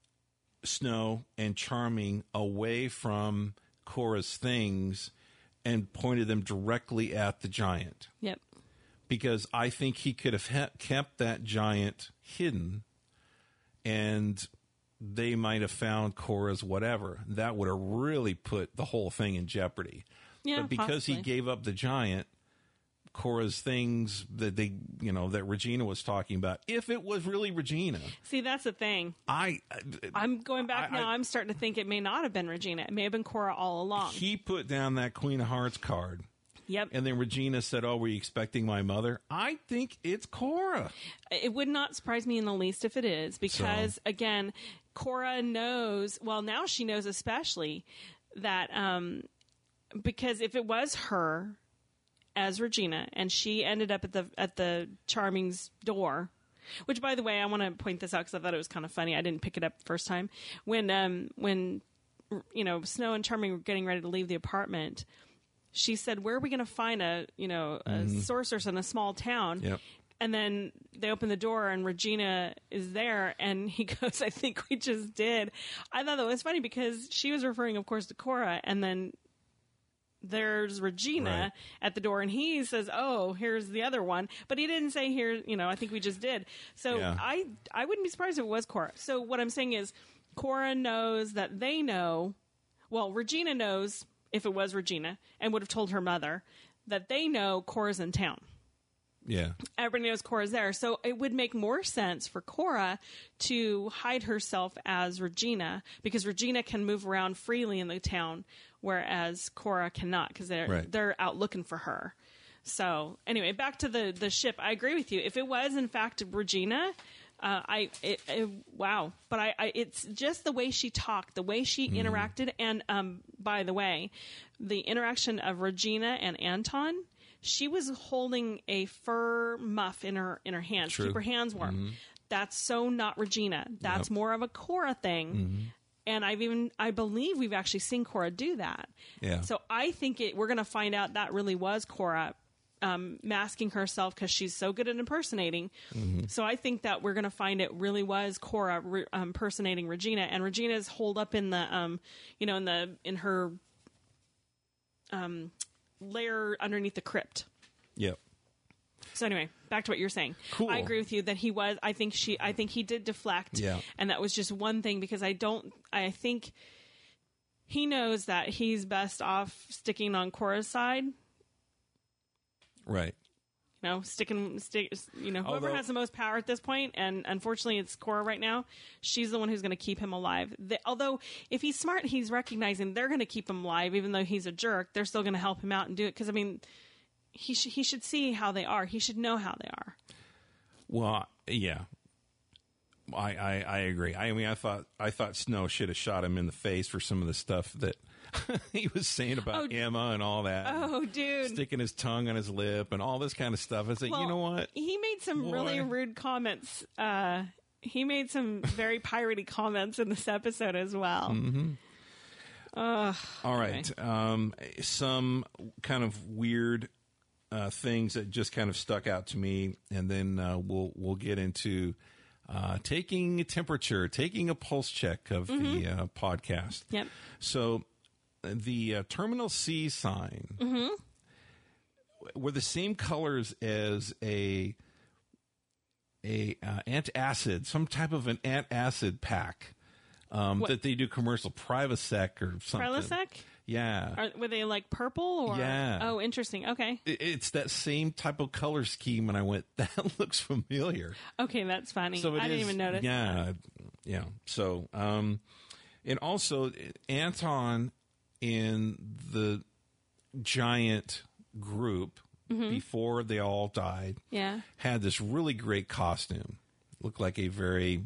Snow, and Charming away from Cora's things and pointed them directly at the giant. Yep. Because I think he could have he- kept that giant hidden and they might have found Korra's whatever. That would have really put the whole thing in jeopardy. Yeah, but because possibly. he gave up the giant, Korra's things that they, you know, that Regina was talking about, if it was really Regina. See, that's the thing. I, I'm going back I, now. I, I'm starting to think it may not have been Regina. It may have been Korra all along. He put down that Queen of Hearts card. Yep. And then Regina said, "Oh, were you expecting my mother?" I think it's Korra. It would not surprise me in the least if it is, because, so. again, Korra knows, well, now she knows especially that, um, because if it was her as Regina and she ended up at the at the Charming's door, which, by the way, I want to point this out because I thought it was kind of funny. I didn't pick it up the first time. When, um, when you know, Snow and Charming were getting ready to leave the apartment, she said, "Where are we going to find a, you know, a mm-hmm. sorceress in a small town?" Yep. And then they open the door and Regina is there, and he goes, "I think we just did." I thought that was funny because she was referring, of course, to Korra, and then there's Regina right. at the door, and he says, "Oh, here's the other one," but he didn't say, "Here, you know, I think we just did." So yeah. I, I wouldn't be surprised if it was Korra. So what I'm saying is, Korra knows that they know. Well, Regina knows. If it was Regina, and would have told her mother that they know Korra's in town. Yeah. Everybody knows Korra's there. So it would make more sense for Korra to hide herself as Regina, because Regina can move around freely in the town, whereas Korra cannot, because they're, right. they're out looking for her. So anyway, back to the, the ship. I agree with you. If it was, in fact, Regina... Uh, I it, it, wow, but I, I it's just the way she talked, the way she mm. interacted, and um, by the way, the interaction of Regina and Anton. She was holding a fur muff in her in her hands, True. keep her hands warm. Mm-hmm. That's so not Regina. That's yep. more of a Korra thing. Mm-hmm. And I've even I believe we've actually seen Korra do that. Yeah. So I think it. We're going to find out that really was Korra. Um, masking herself because she's so good at impersonating. Mm-hmm. So I think that we're going to find it really was Korra re- um, impersonating Regina, and Regina's holed up in the, um, you know, in the in her um, lair underneath the crypt. Yep. So anyway, back to what you're saying. Cool. I agree with you that he was. I think she. I think he did deflect. Yeah. And that was just one thing, because I don't. I think he knows that he's best off sticking on Korra's side. Right. You know, sticking, stick, you know, whoever Although, has the most power at this point, and unfortunately it's Korra right now, she's the one who's going to keep him alive. The, although, if he's smart, he's recognizing they're going to keep him alive, even though he's a jerk, they're still going to help him out and do it. Because, I mean, he, sh- he should see how they are. He should know how they are. Well, yeah. I, I, I agree. I mean, I thought I thought Snow should have shot him in the face for some of the stuff that he was saying about oh, Emma and all that. Oh, dude. Sticking his tongue on his lip and all this kind of stuff. I said, well, you know what? He made some Boy. really rude comments. Uh, he made some very piratey comments in this episode as well. Mm-hmm. Uh, all right. Okay. Um, some kind of weird uh, things that just kind of stuck out to me, and then uh, we'll we'll get into uh, taking a temperature, taking a pulse check of mm-hmm. the uh, podcast. Yep. So the uh, Terminal C sign mm-hmm. were the same colors as a a uh, antacid, some type of an antacid pack um, that they do commercial, Privasec or something. Prilosec? Yeah. Are, were they like purple or? Yeah. Oh, interesting. Okay. It, it's that same type of color scheme, and I went, that looks familiar. Okay, that's funny. So it I didn't is, even notice. Yeah, that. yeah. So, um, and also Anton in the giant group mm-hmm. before they all died, yeah, had this really great costume. Looked like a very,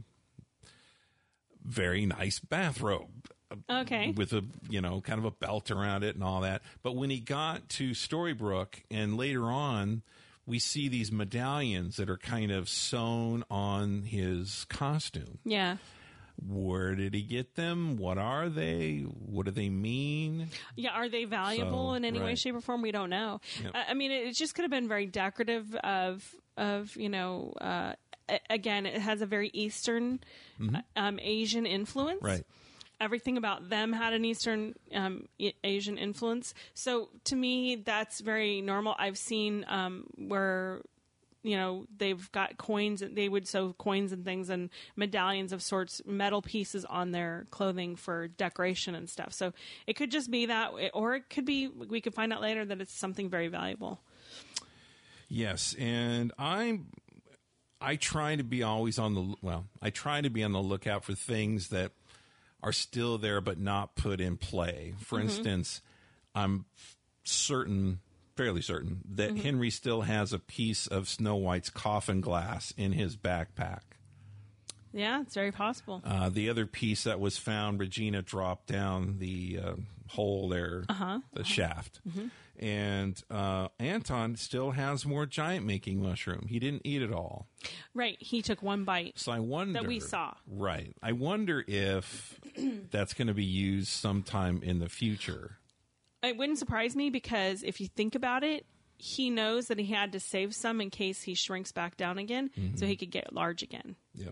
very nice bathrobe. Okay. With a, you know, kind of a belt around it and all that. But when he got to Storybrooke and later on, we see these medallions that are kind of sewn on his costume. Yeah. Where did he get them? What are they? What do they mean? Yeah, are they valuable so, in any right. way, shape, or form? We don't know. Yep. I mean, it just could have been very decorative of, of you know, uh, again, it has a very Eastern, mm-hmm. um, Asian influence. Right. Everything about them had an Eastern um, Asian influence. So to me, that's very normal. I've seen um, where you know, they've got coins. They would sew coins and things and medallions of sorts, metal pieces on their clothing for decoration and stuff. So it could just be that, or it could be, we could find out later that it's something very valuable. Yes, and I'm I try to be always on the well. I try to be on the lookout for things that are still there but not put in play. For mm-hmm. instance, I'm certain, fairly certain, that mm-hmm. Henry still has a piece of Snow White's coffin glass in his backpack. Yeah, it's very possible. Uh, the other piece that was found, Regina dropped down the uh, hole there, uh-huh. the uh-huh. shaft. Mm-hmm. And uh, Anton still has more giant making mushroom. He didn't eat it all. Right. He took one bite. So I wonder. That we saw. Right. I wonder if that's going to be used sometime in the future. It wouldn't surprise me because if you think about it, he knows that he had to save some in case he shrinks back down again mm-hmm. so he could get large again. Yep.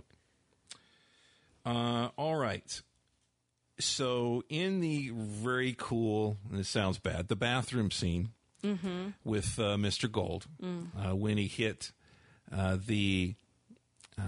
Uh, all right. So in the very cool, and this sounds bad, the bathroom scene mm-hmm. with uh, Mister Gold, mm. uh, when he hit uh, the uh,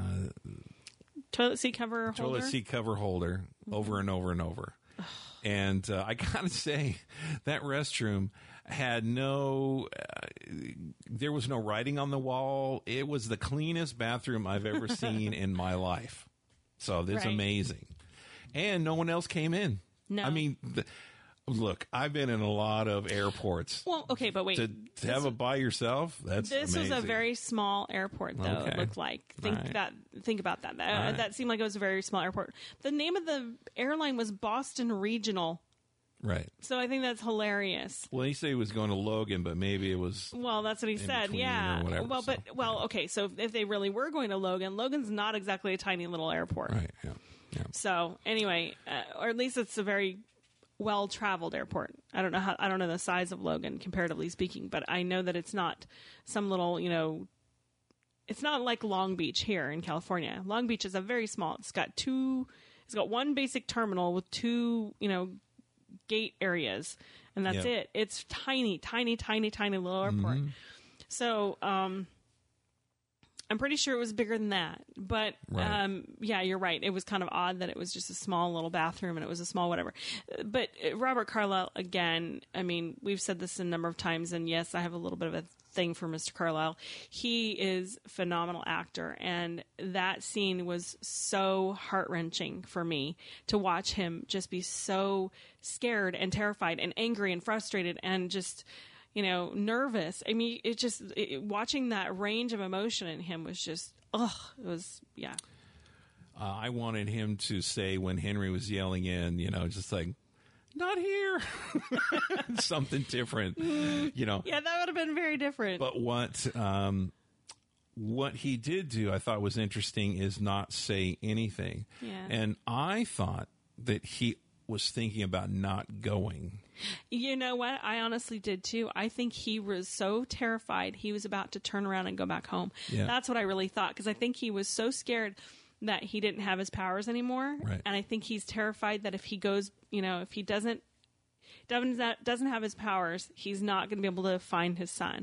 toilet seat cover toilet holder, seat cover holder mm-hmm. over and over and over. And uh, I gotta say, that restroom had no, uh, there was no writing on the wall. It was the cleanest bathroom I've ever seen in my life. So this is right. amazing. And no one else came in. No. I mean, the, look, I've been in a lot of airports. Well, okay, but wait. To, to have it by yourself, that's This amazing. was a very small airport, though, okay. it looked like. Think right. that. Think about that. That, right. that seemed like it was a very small airport. The name of the airline was Boston Regional. Right. So I think that's hilarious. Well, he said he was going to Logan, but maybe it was... Well, that's what he said, yeah. Whatever, well, so, but well, yeah. okay, so if they really were going to Logan, Logan's not exactly a tiny little airport. Right, yeah. yeah. So anyway, uh, or at least it's a very well-traveled airport. I don't know how I don't know the size of Logan, comparatively speaking, but I know that it's not some little, you know, it's not like Long Beach here in California. Long Beach is a very small. It's got two. It's got one basic terminal with two, you know, gate areas, and that's yep. it. It's tiny, tiny, tiny, tiny little airport. Mm-hmm. So, um, I'm pretty sure it was bigger than that. But, right. um, yeah, you're right. It was kind of odd that it was just a small little bathroom and it was a small whatever. But Robert Carlyle, again, I mean, we've said this a number of times, and yes, I have a little bit of a thing for Mister Carlyle. He is a phenomenal actor, and that scene was so heart-wrenching for me to watch him just be so scared and terrified and angry and frustrated and just... you know, nervous. I mean, it just, it, watching that range of emotion in him was just, ugh, it was, yeah. Uh, I wanted him to say when Henry was yelling in, you know, just like, not here. Something different, you know. Yeah, that would have been very different. But what, um, what he did do, I thought was interesting, is not say anything. Yeah. And I thought that he was thinking about not going. You know what? I honestly did too. I think he was so terrified he was about to turn around and go back home. Yeah. That's what I really thought, because I think he was so scared that he didn't have his powers anymore. Right. And I think he's terrified that if he goes, you know, if he doesn't doesn't doesn't have his powers, he's not going to be able to find his son.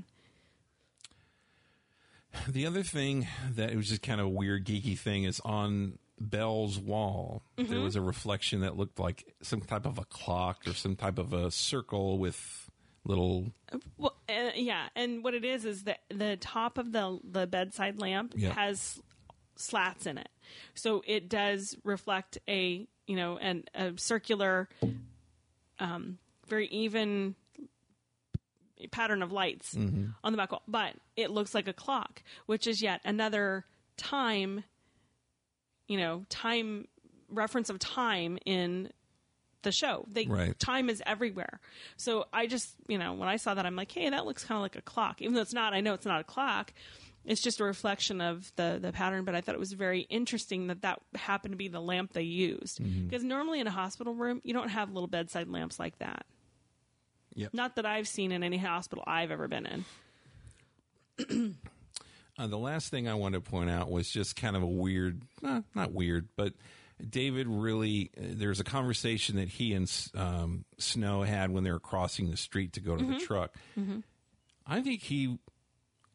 The other thing that it was just kind of a weird geeky thing is on Belle's wall, mm-hmm. there was a reflection that looked like some type of a clock or some type of a circle with little... Well, uh, yeah, and what it is is that the top of the the bedside lamp yep. has slats in it. So it does reflect a, you know, an, a circular, um, very even pattern of lights mm-hmm. on the back wall. But it looks like a clock, which is yet another time... you know, time reference of time in the show. They right. time is everywhere. So I just, you know, when I saw that, I'm like, hey, that looks kind of like a clock. Even though it's not, I know it's not a clock. It's just a reflection of the, the pattern. But I thought it was very interesting that that happened to be the lamp they used. Because mm-hmm. normally in a hospital room, you don't have little bedside lamps like that. Yep. Not that I've seen in any hospital I've ever been in. Uh, the last thing I wanted to point out was just kind of a weird, eh, not weird, but David really, uh, there's a conversation that he and um, Snow had when they were crossing the street to go to mm-hmm. the truck. Mm-hmm. I think he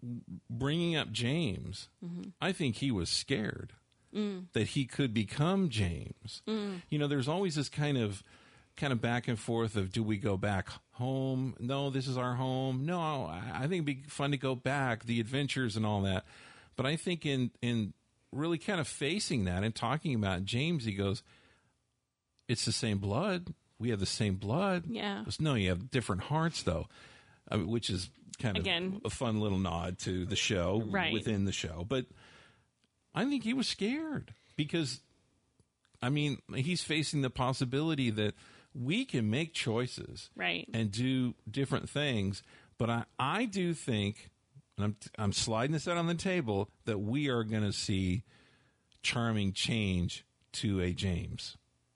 bringing up James, mm-hmm. I think he was scared mm. that he could become James. Mm. You know, there's always this kind of kind of back and forth of, do we go back home? No, this is our home. No, I, I think it'd be fun to go back, the adventures and all that. But I think in, in really kind of facing that and talking about James, he goes, it's the same blood. We have the same blood. Yeah. Goes, no, you have different hearts, though, I mean, which is kind of Again, a fun little nod to the show right. within the show. But I think he was scared because, I mean, he's facing the possibility that we can make choices right. and do different things. But I, I do think, and I'm, I'm sliding this out on the table, that we are going to see Charming change to a James.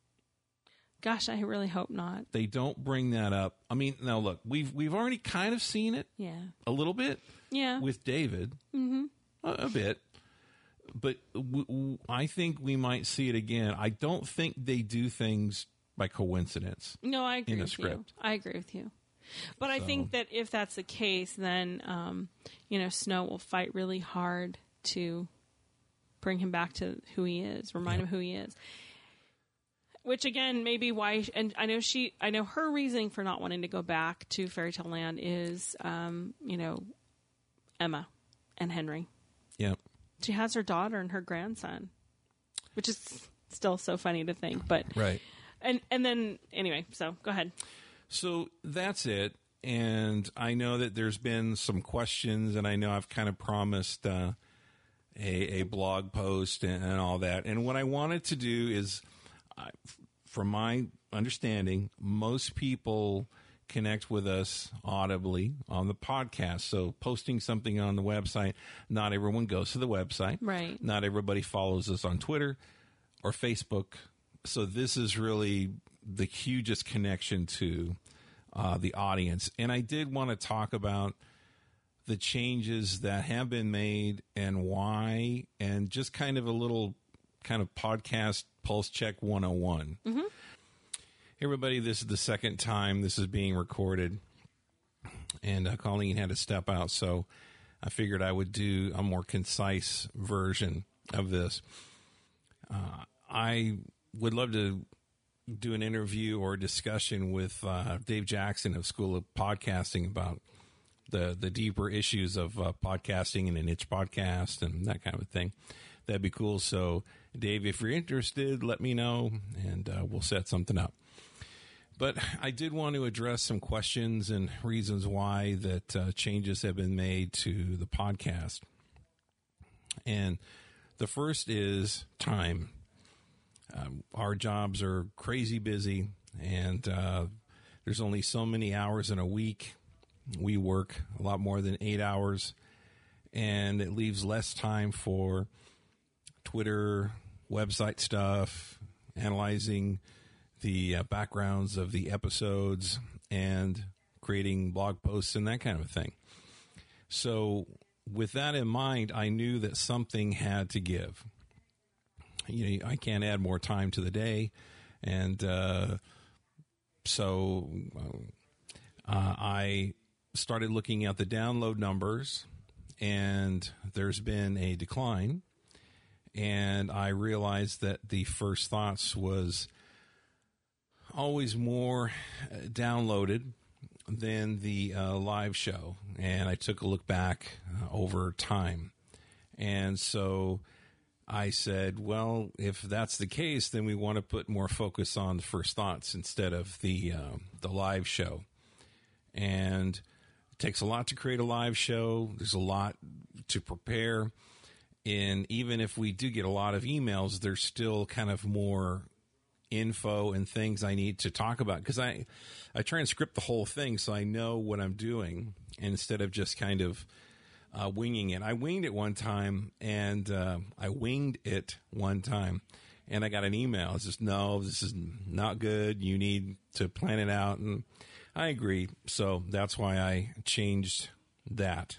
Gosh, I really hope not. They don't bring that up. I mean, now look, we've we've already kind of seen it, yeah, a little bit, yeah, with David, mm-hmm. a, a bit. But w- w- I think we might see it again. I don't think they do things by coincidence. No, I agree in a with script. you. I agree with you. But I So. think that if that's the case, then um, you know, Snow will fight really hard to bring him back to who he is, remind Yep. him who he is. Which again, maybe why, and I know she, I know her reasoning for not wanting to go back to Fairy Tale Land is, um, you know, Emma and Henry. Yeah. She has her daughter and her grandson, which is still so funny to think. But Right. and and then anyway, so go ahead. So that's it. And I know that there's been some questions, and I know I've kind of promised uh, a, a blog post and, and all that. And what I wanted to do is, I, from my understanding, most people connect with us audibly on the podcast. So posting something on the website, not everyone goes to the website. Right. Not everybody follows us on Twitter or Facebook. So this is really the hugest connection to uh, the audience. And I did want to talk about the changes that have been made and why, and just kind of a little kind of podcast pulse check one oh one. Mm-hmm. Hey everybody, this is the second time this is being recorded, and uh, Colleen had to step out, so I figured I would do a more concise version of this. Uh, I would love to do an interview or a discussion with uh, Dave Jackson of School of Podcasting about the the deeper issues of uh, podcasting and a niche podcast and that kind of thing. That'd be cool. So, Dave, if you're interested, let me know, and uh, we'll set something up. But I did want to address some questions and reasons why that uh, changes have been made to the podcast. And the first is time. Um, our jobs are crazy busy, and uh, there's only so many hours in a week. We work a lot more than eight hours, and it leaves less time for Twitter, website stuff, analyzing the uh, backgrounds of the episodes, and creating blog posts and that kind of thing. So with that in mind, I knew that something had to give. You know, I can't add more time to the day. And uh, so uh, I started looking at the download numbers, and there's been a decline. And I realized that the First Thoughts was always more downloaded than the uh, live show. And I took a look back uh, over time. And so I said, well, if that's the case, then we want to put more focus on the First Thoughts instead of the uh, the live show. And it takes a lot to create a live show. There's a lot to prepare. And even if we do get a lot of emails, there's still kind of more info and things I need to talk about, because I, I try and script the whole thing so I know what I'm doing instead of just kind of uh, winging it. I winged it one time, and uh, I winged it one time, and I got an email. It's just, no, this is not good. You need to plan it out. And I agreed. So that's why I changed that.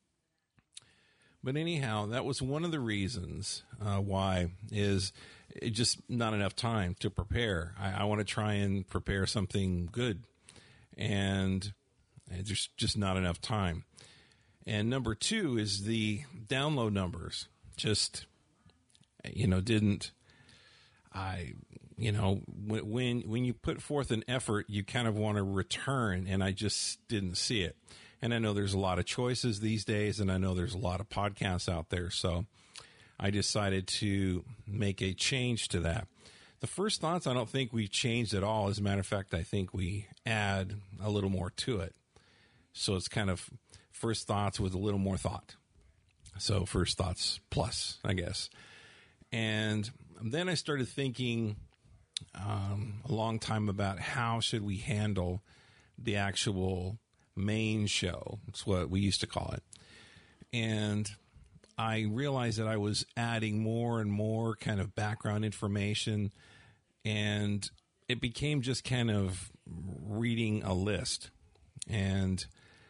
But anyhow, that was one of the reasons uh, why is it just not enough time to prepare. I, I want to try and prepare something good, and there's just not enough time. And number two is the download numbers. Just, you know, didn't, I, you know, when, when you put forth an effort, you kind of want to return, and I just didn't see it. And I know there's a lot of choices these days, and I know there's a lot of podcasts out there. So I decided to make a change to that. The first thoughts, I don't think we've changed at all. As a matter of fact, I think we add a little more to it. So it's kind of first thoughts with a little more thought. So first thoughts plus, I guess. And then I started thinking um, a long time about how should we handle the actual main show. That's what we used to call it. And I realized that I was adding more and more kind of background information, and it became just kind of reading a list. And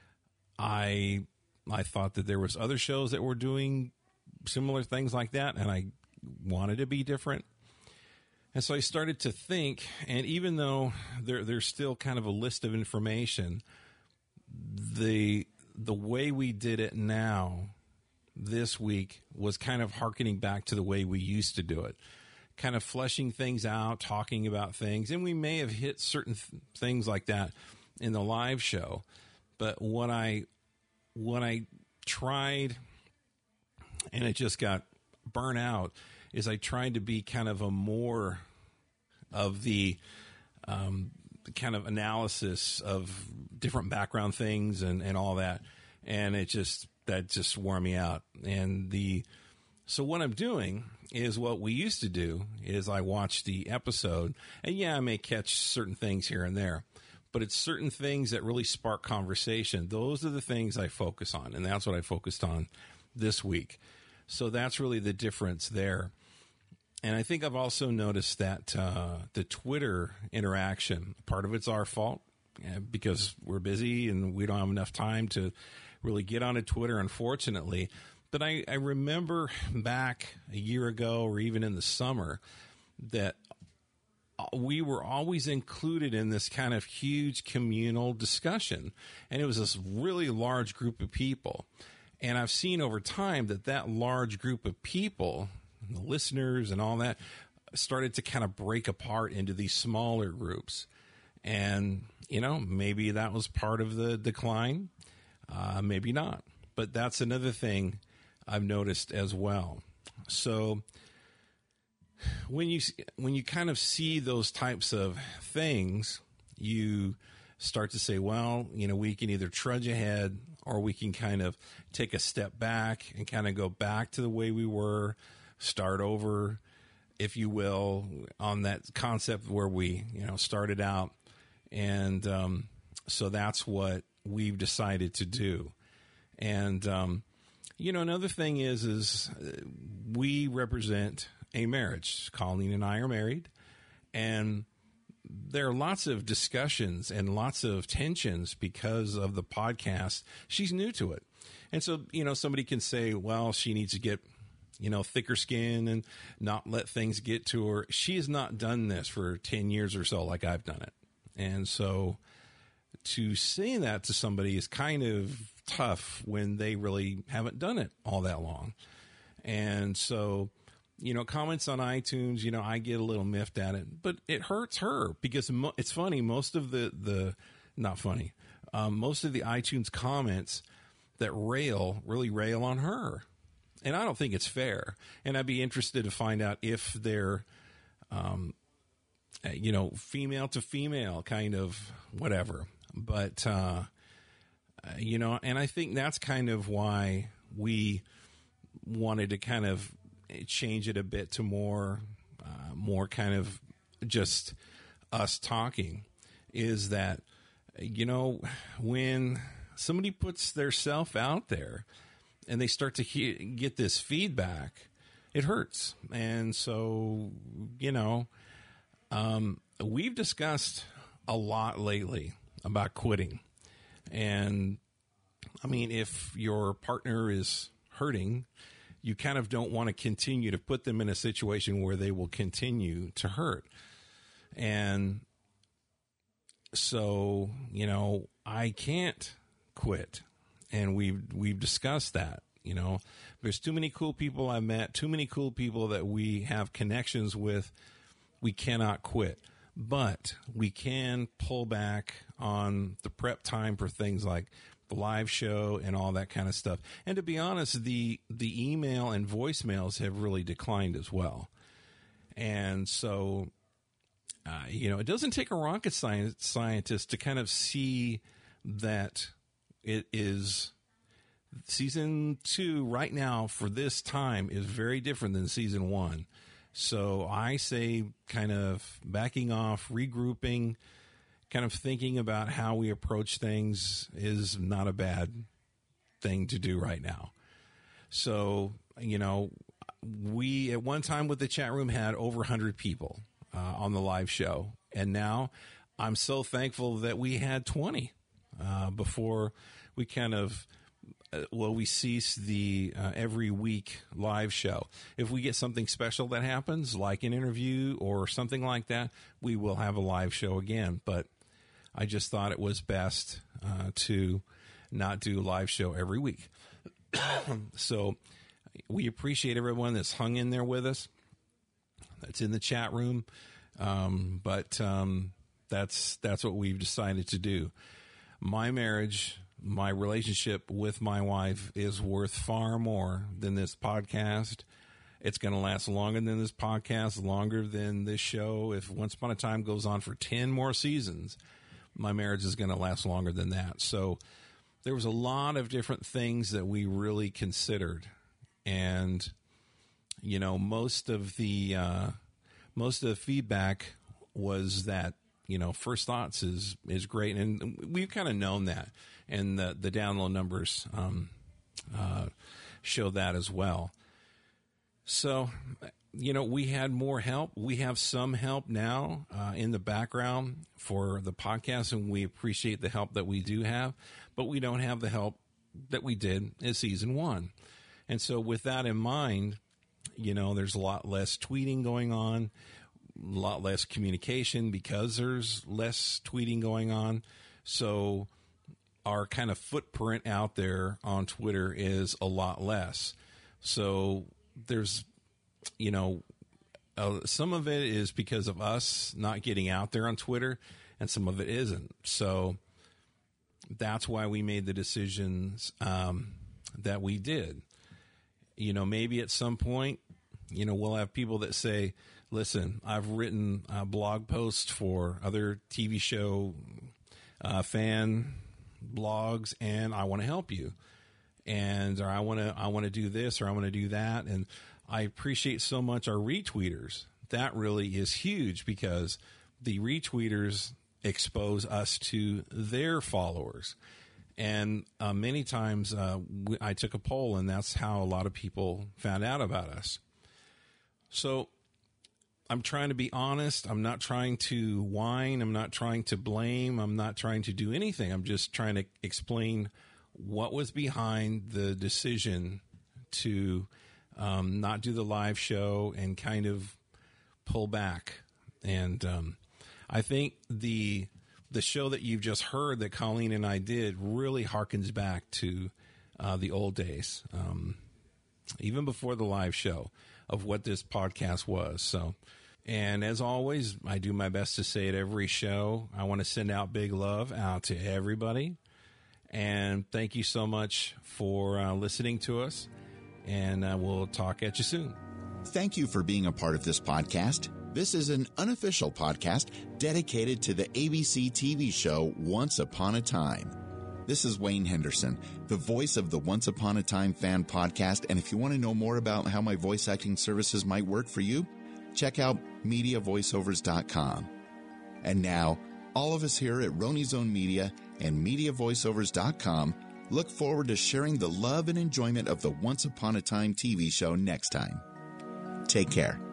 I I thought that there was other shows that were doing similar things like that, and I wanted to be different. And so I started to think, and even though there, there's still kind of a list of information, the the way we did it now this week was kind of hearkening back to the way we used to do it, kind of fleshing things out, talking about things. And we may have hit certain th- things like that in the live show. But what I, what I tried, and it just got burnt out, is I tried to be kind of a more of the, um, kind of analysis of different background things and, and all that. And it just, that just wore me out. And the, so what I'm doing is what we used to do is I watch the episode, and yeah, I may catch certain things here and there, but it's certain things that really spark conversation. Those are the things I focus on. And that's what I focused on this week. So that's really the difference there. And I think I've also noticed that uh, the Twitter interaction, part of it's our fault uh, because we're busy and we don't have enough time to really get onto Twitter, unfortunately. But I, I remember back a year ago or even in the summer that we were always included in this kind of huge communal discussion. And it was this really large group of people. And I've seen over time that that large group of people, the listeners and all that, started to kind of break apart into these smaller groups. And, you know, maybe that was part of the decline. Uh, maybe not. But that's another thing I've noticed as well. So when you when you kind of see those types of things, you start to say, well, you know, we can either trudge ahead or we can kind of take a step back and kind of go back to the way we were, start over, if you will, on that concept where we, you know, started out. And um, so that's what we've decided to do. And, um, you know, another thing is, is we represent a marriage. Colleen and I are married, and there are lots of discussions and lots of tensions because of the podcast. She's new to it. And so, you know, somebody can say, well, she needs to get, you know, thicker skin and not let things get to her. She has not done this for ten years or so like I've done it. And so to say that to somebody is kind of tough when they really haven't done it all that long. And so, you know, comments on iTunes, you know, I get a little miffed at it, but it hurts her because mo- it's funny. Most of the, the not funny, um, most of the iTunes comments that rail really rail on her. And I don't think it's fair. And I'd be interested to find out if they're, um, you know, female to female kind of whatever. But, uh, you know, and I think that's kind of why we wanted to kind of change it a bit to more, uh, more kind of just us talking, is that, you know, when somebody puts their self out there and they start to he- get this feedback, it hurts. And so, you know, um, we've discussed a lot lately about quitting. And I mean, if your partner is hurting, you kind of don't want to continue to put them in a situation where they will continue to hurt. And so, you know, I can't quit. and we've we've discussed that. You know, there's too many cool people I've met, too many cool people that we have connections with. We cannot quit, but we can pull back on the prep time for things like the live show and all that kind of stuff. And to be honest, the the email and voicemails have really declined as well. And so, uh, you know, it doesn't take a rocket science scientist to kind of see that it is season two right now for this time is very different than season one. So I say kind of backing off, regrouping, kind of thinking about how we approach things is not a bad thing to do right now. So, you know, we at one time with the chat room had over one hundred people uh, on the live show. And now I'm so thankful that we had twenty uh, before we kind of, uh, well, we cease the uh, every week live show. If we get something special that happens, like an interview or something like that, we will have a live show again. But I just thought it was best uh, to not do a live show every week. So we appreciate everyone that's hung in there with us, that's in the chat room. Um, but um, that's that's what we've decided to do. My marriage, my relationship with my wife is worth far more than this podcast. It's going to last longer than this podcast, longer than this show. If Once Upon a Time goes on for ten more seasons, my marriage is going to last longer than that. So there was a lot of different things that we really considered. And, you know, most of the, uh, most of the feedback was that, you know, First Thoughts is, is great. And we've kind of known that. And the, the download numbers, um, uh, show that as well. So, you know, we had more help. We have some help now uh, in the background for the podcast, and we appreciate the help that we do have, but we don't have the help that we did in season one. And so with that in mind, you know, there's a lot less tweeting going on, a lot less communication because there's less tweeting going on. So our kind of footprint out there on Twitter is a lot less. So there's, you know, uh, some of it is because of us not getting out there on Twitter, and some of it isn't. So that's why we made the decisions um, that we did. You know, maybe at some point, you know, we'll have people that say, listen, I've written a blog posts for other T V show uh, fan blogs, and I want to help you. And or I want to I want to do this, or I want to do that. And I appreciate so much our retweeters. That really is huge because the retweeters expose us to their followers. And uh, many times uh, we, I took a poll, and that's how a lot of people found out about us. So I'm trying to be honest. I'm not trying to whine. I'm not trying to blame. I'm not trying to do anything. I'm just trying to explain what was behind the decision to um, not do the live show and kind of pull back. And um, I think the the show that you've just heard that Colleen and I did really harkens back to uh, the old days, um, even before the live show, of what this podcast was. So, and as always, I do my best to say at every show, I want to send out big love out to everybody. And thank you so much for uh, listening to us. And uh, we'll talk at you soon. Thank you for being a part of this podcast. This is an unofficial podcast dedicated to the A B C T V show Once Upon a Time. This is Wayne Henderson, the voice of the Once Upon a Time fan podcast. And if you want to know more about how my voice acting services might work for you, check out media voiceovers dot com. And now, all of us here at Roni Zone Media and media voiceovers dot com look forward to sharing the love and enjoyment of the Once Upon a Time T V show next time. Take care.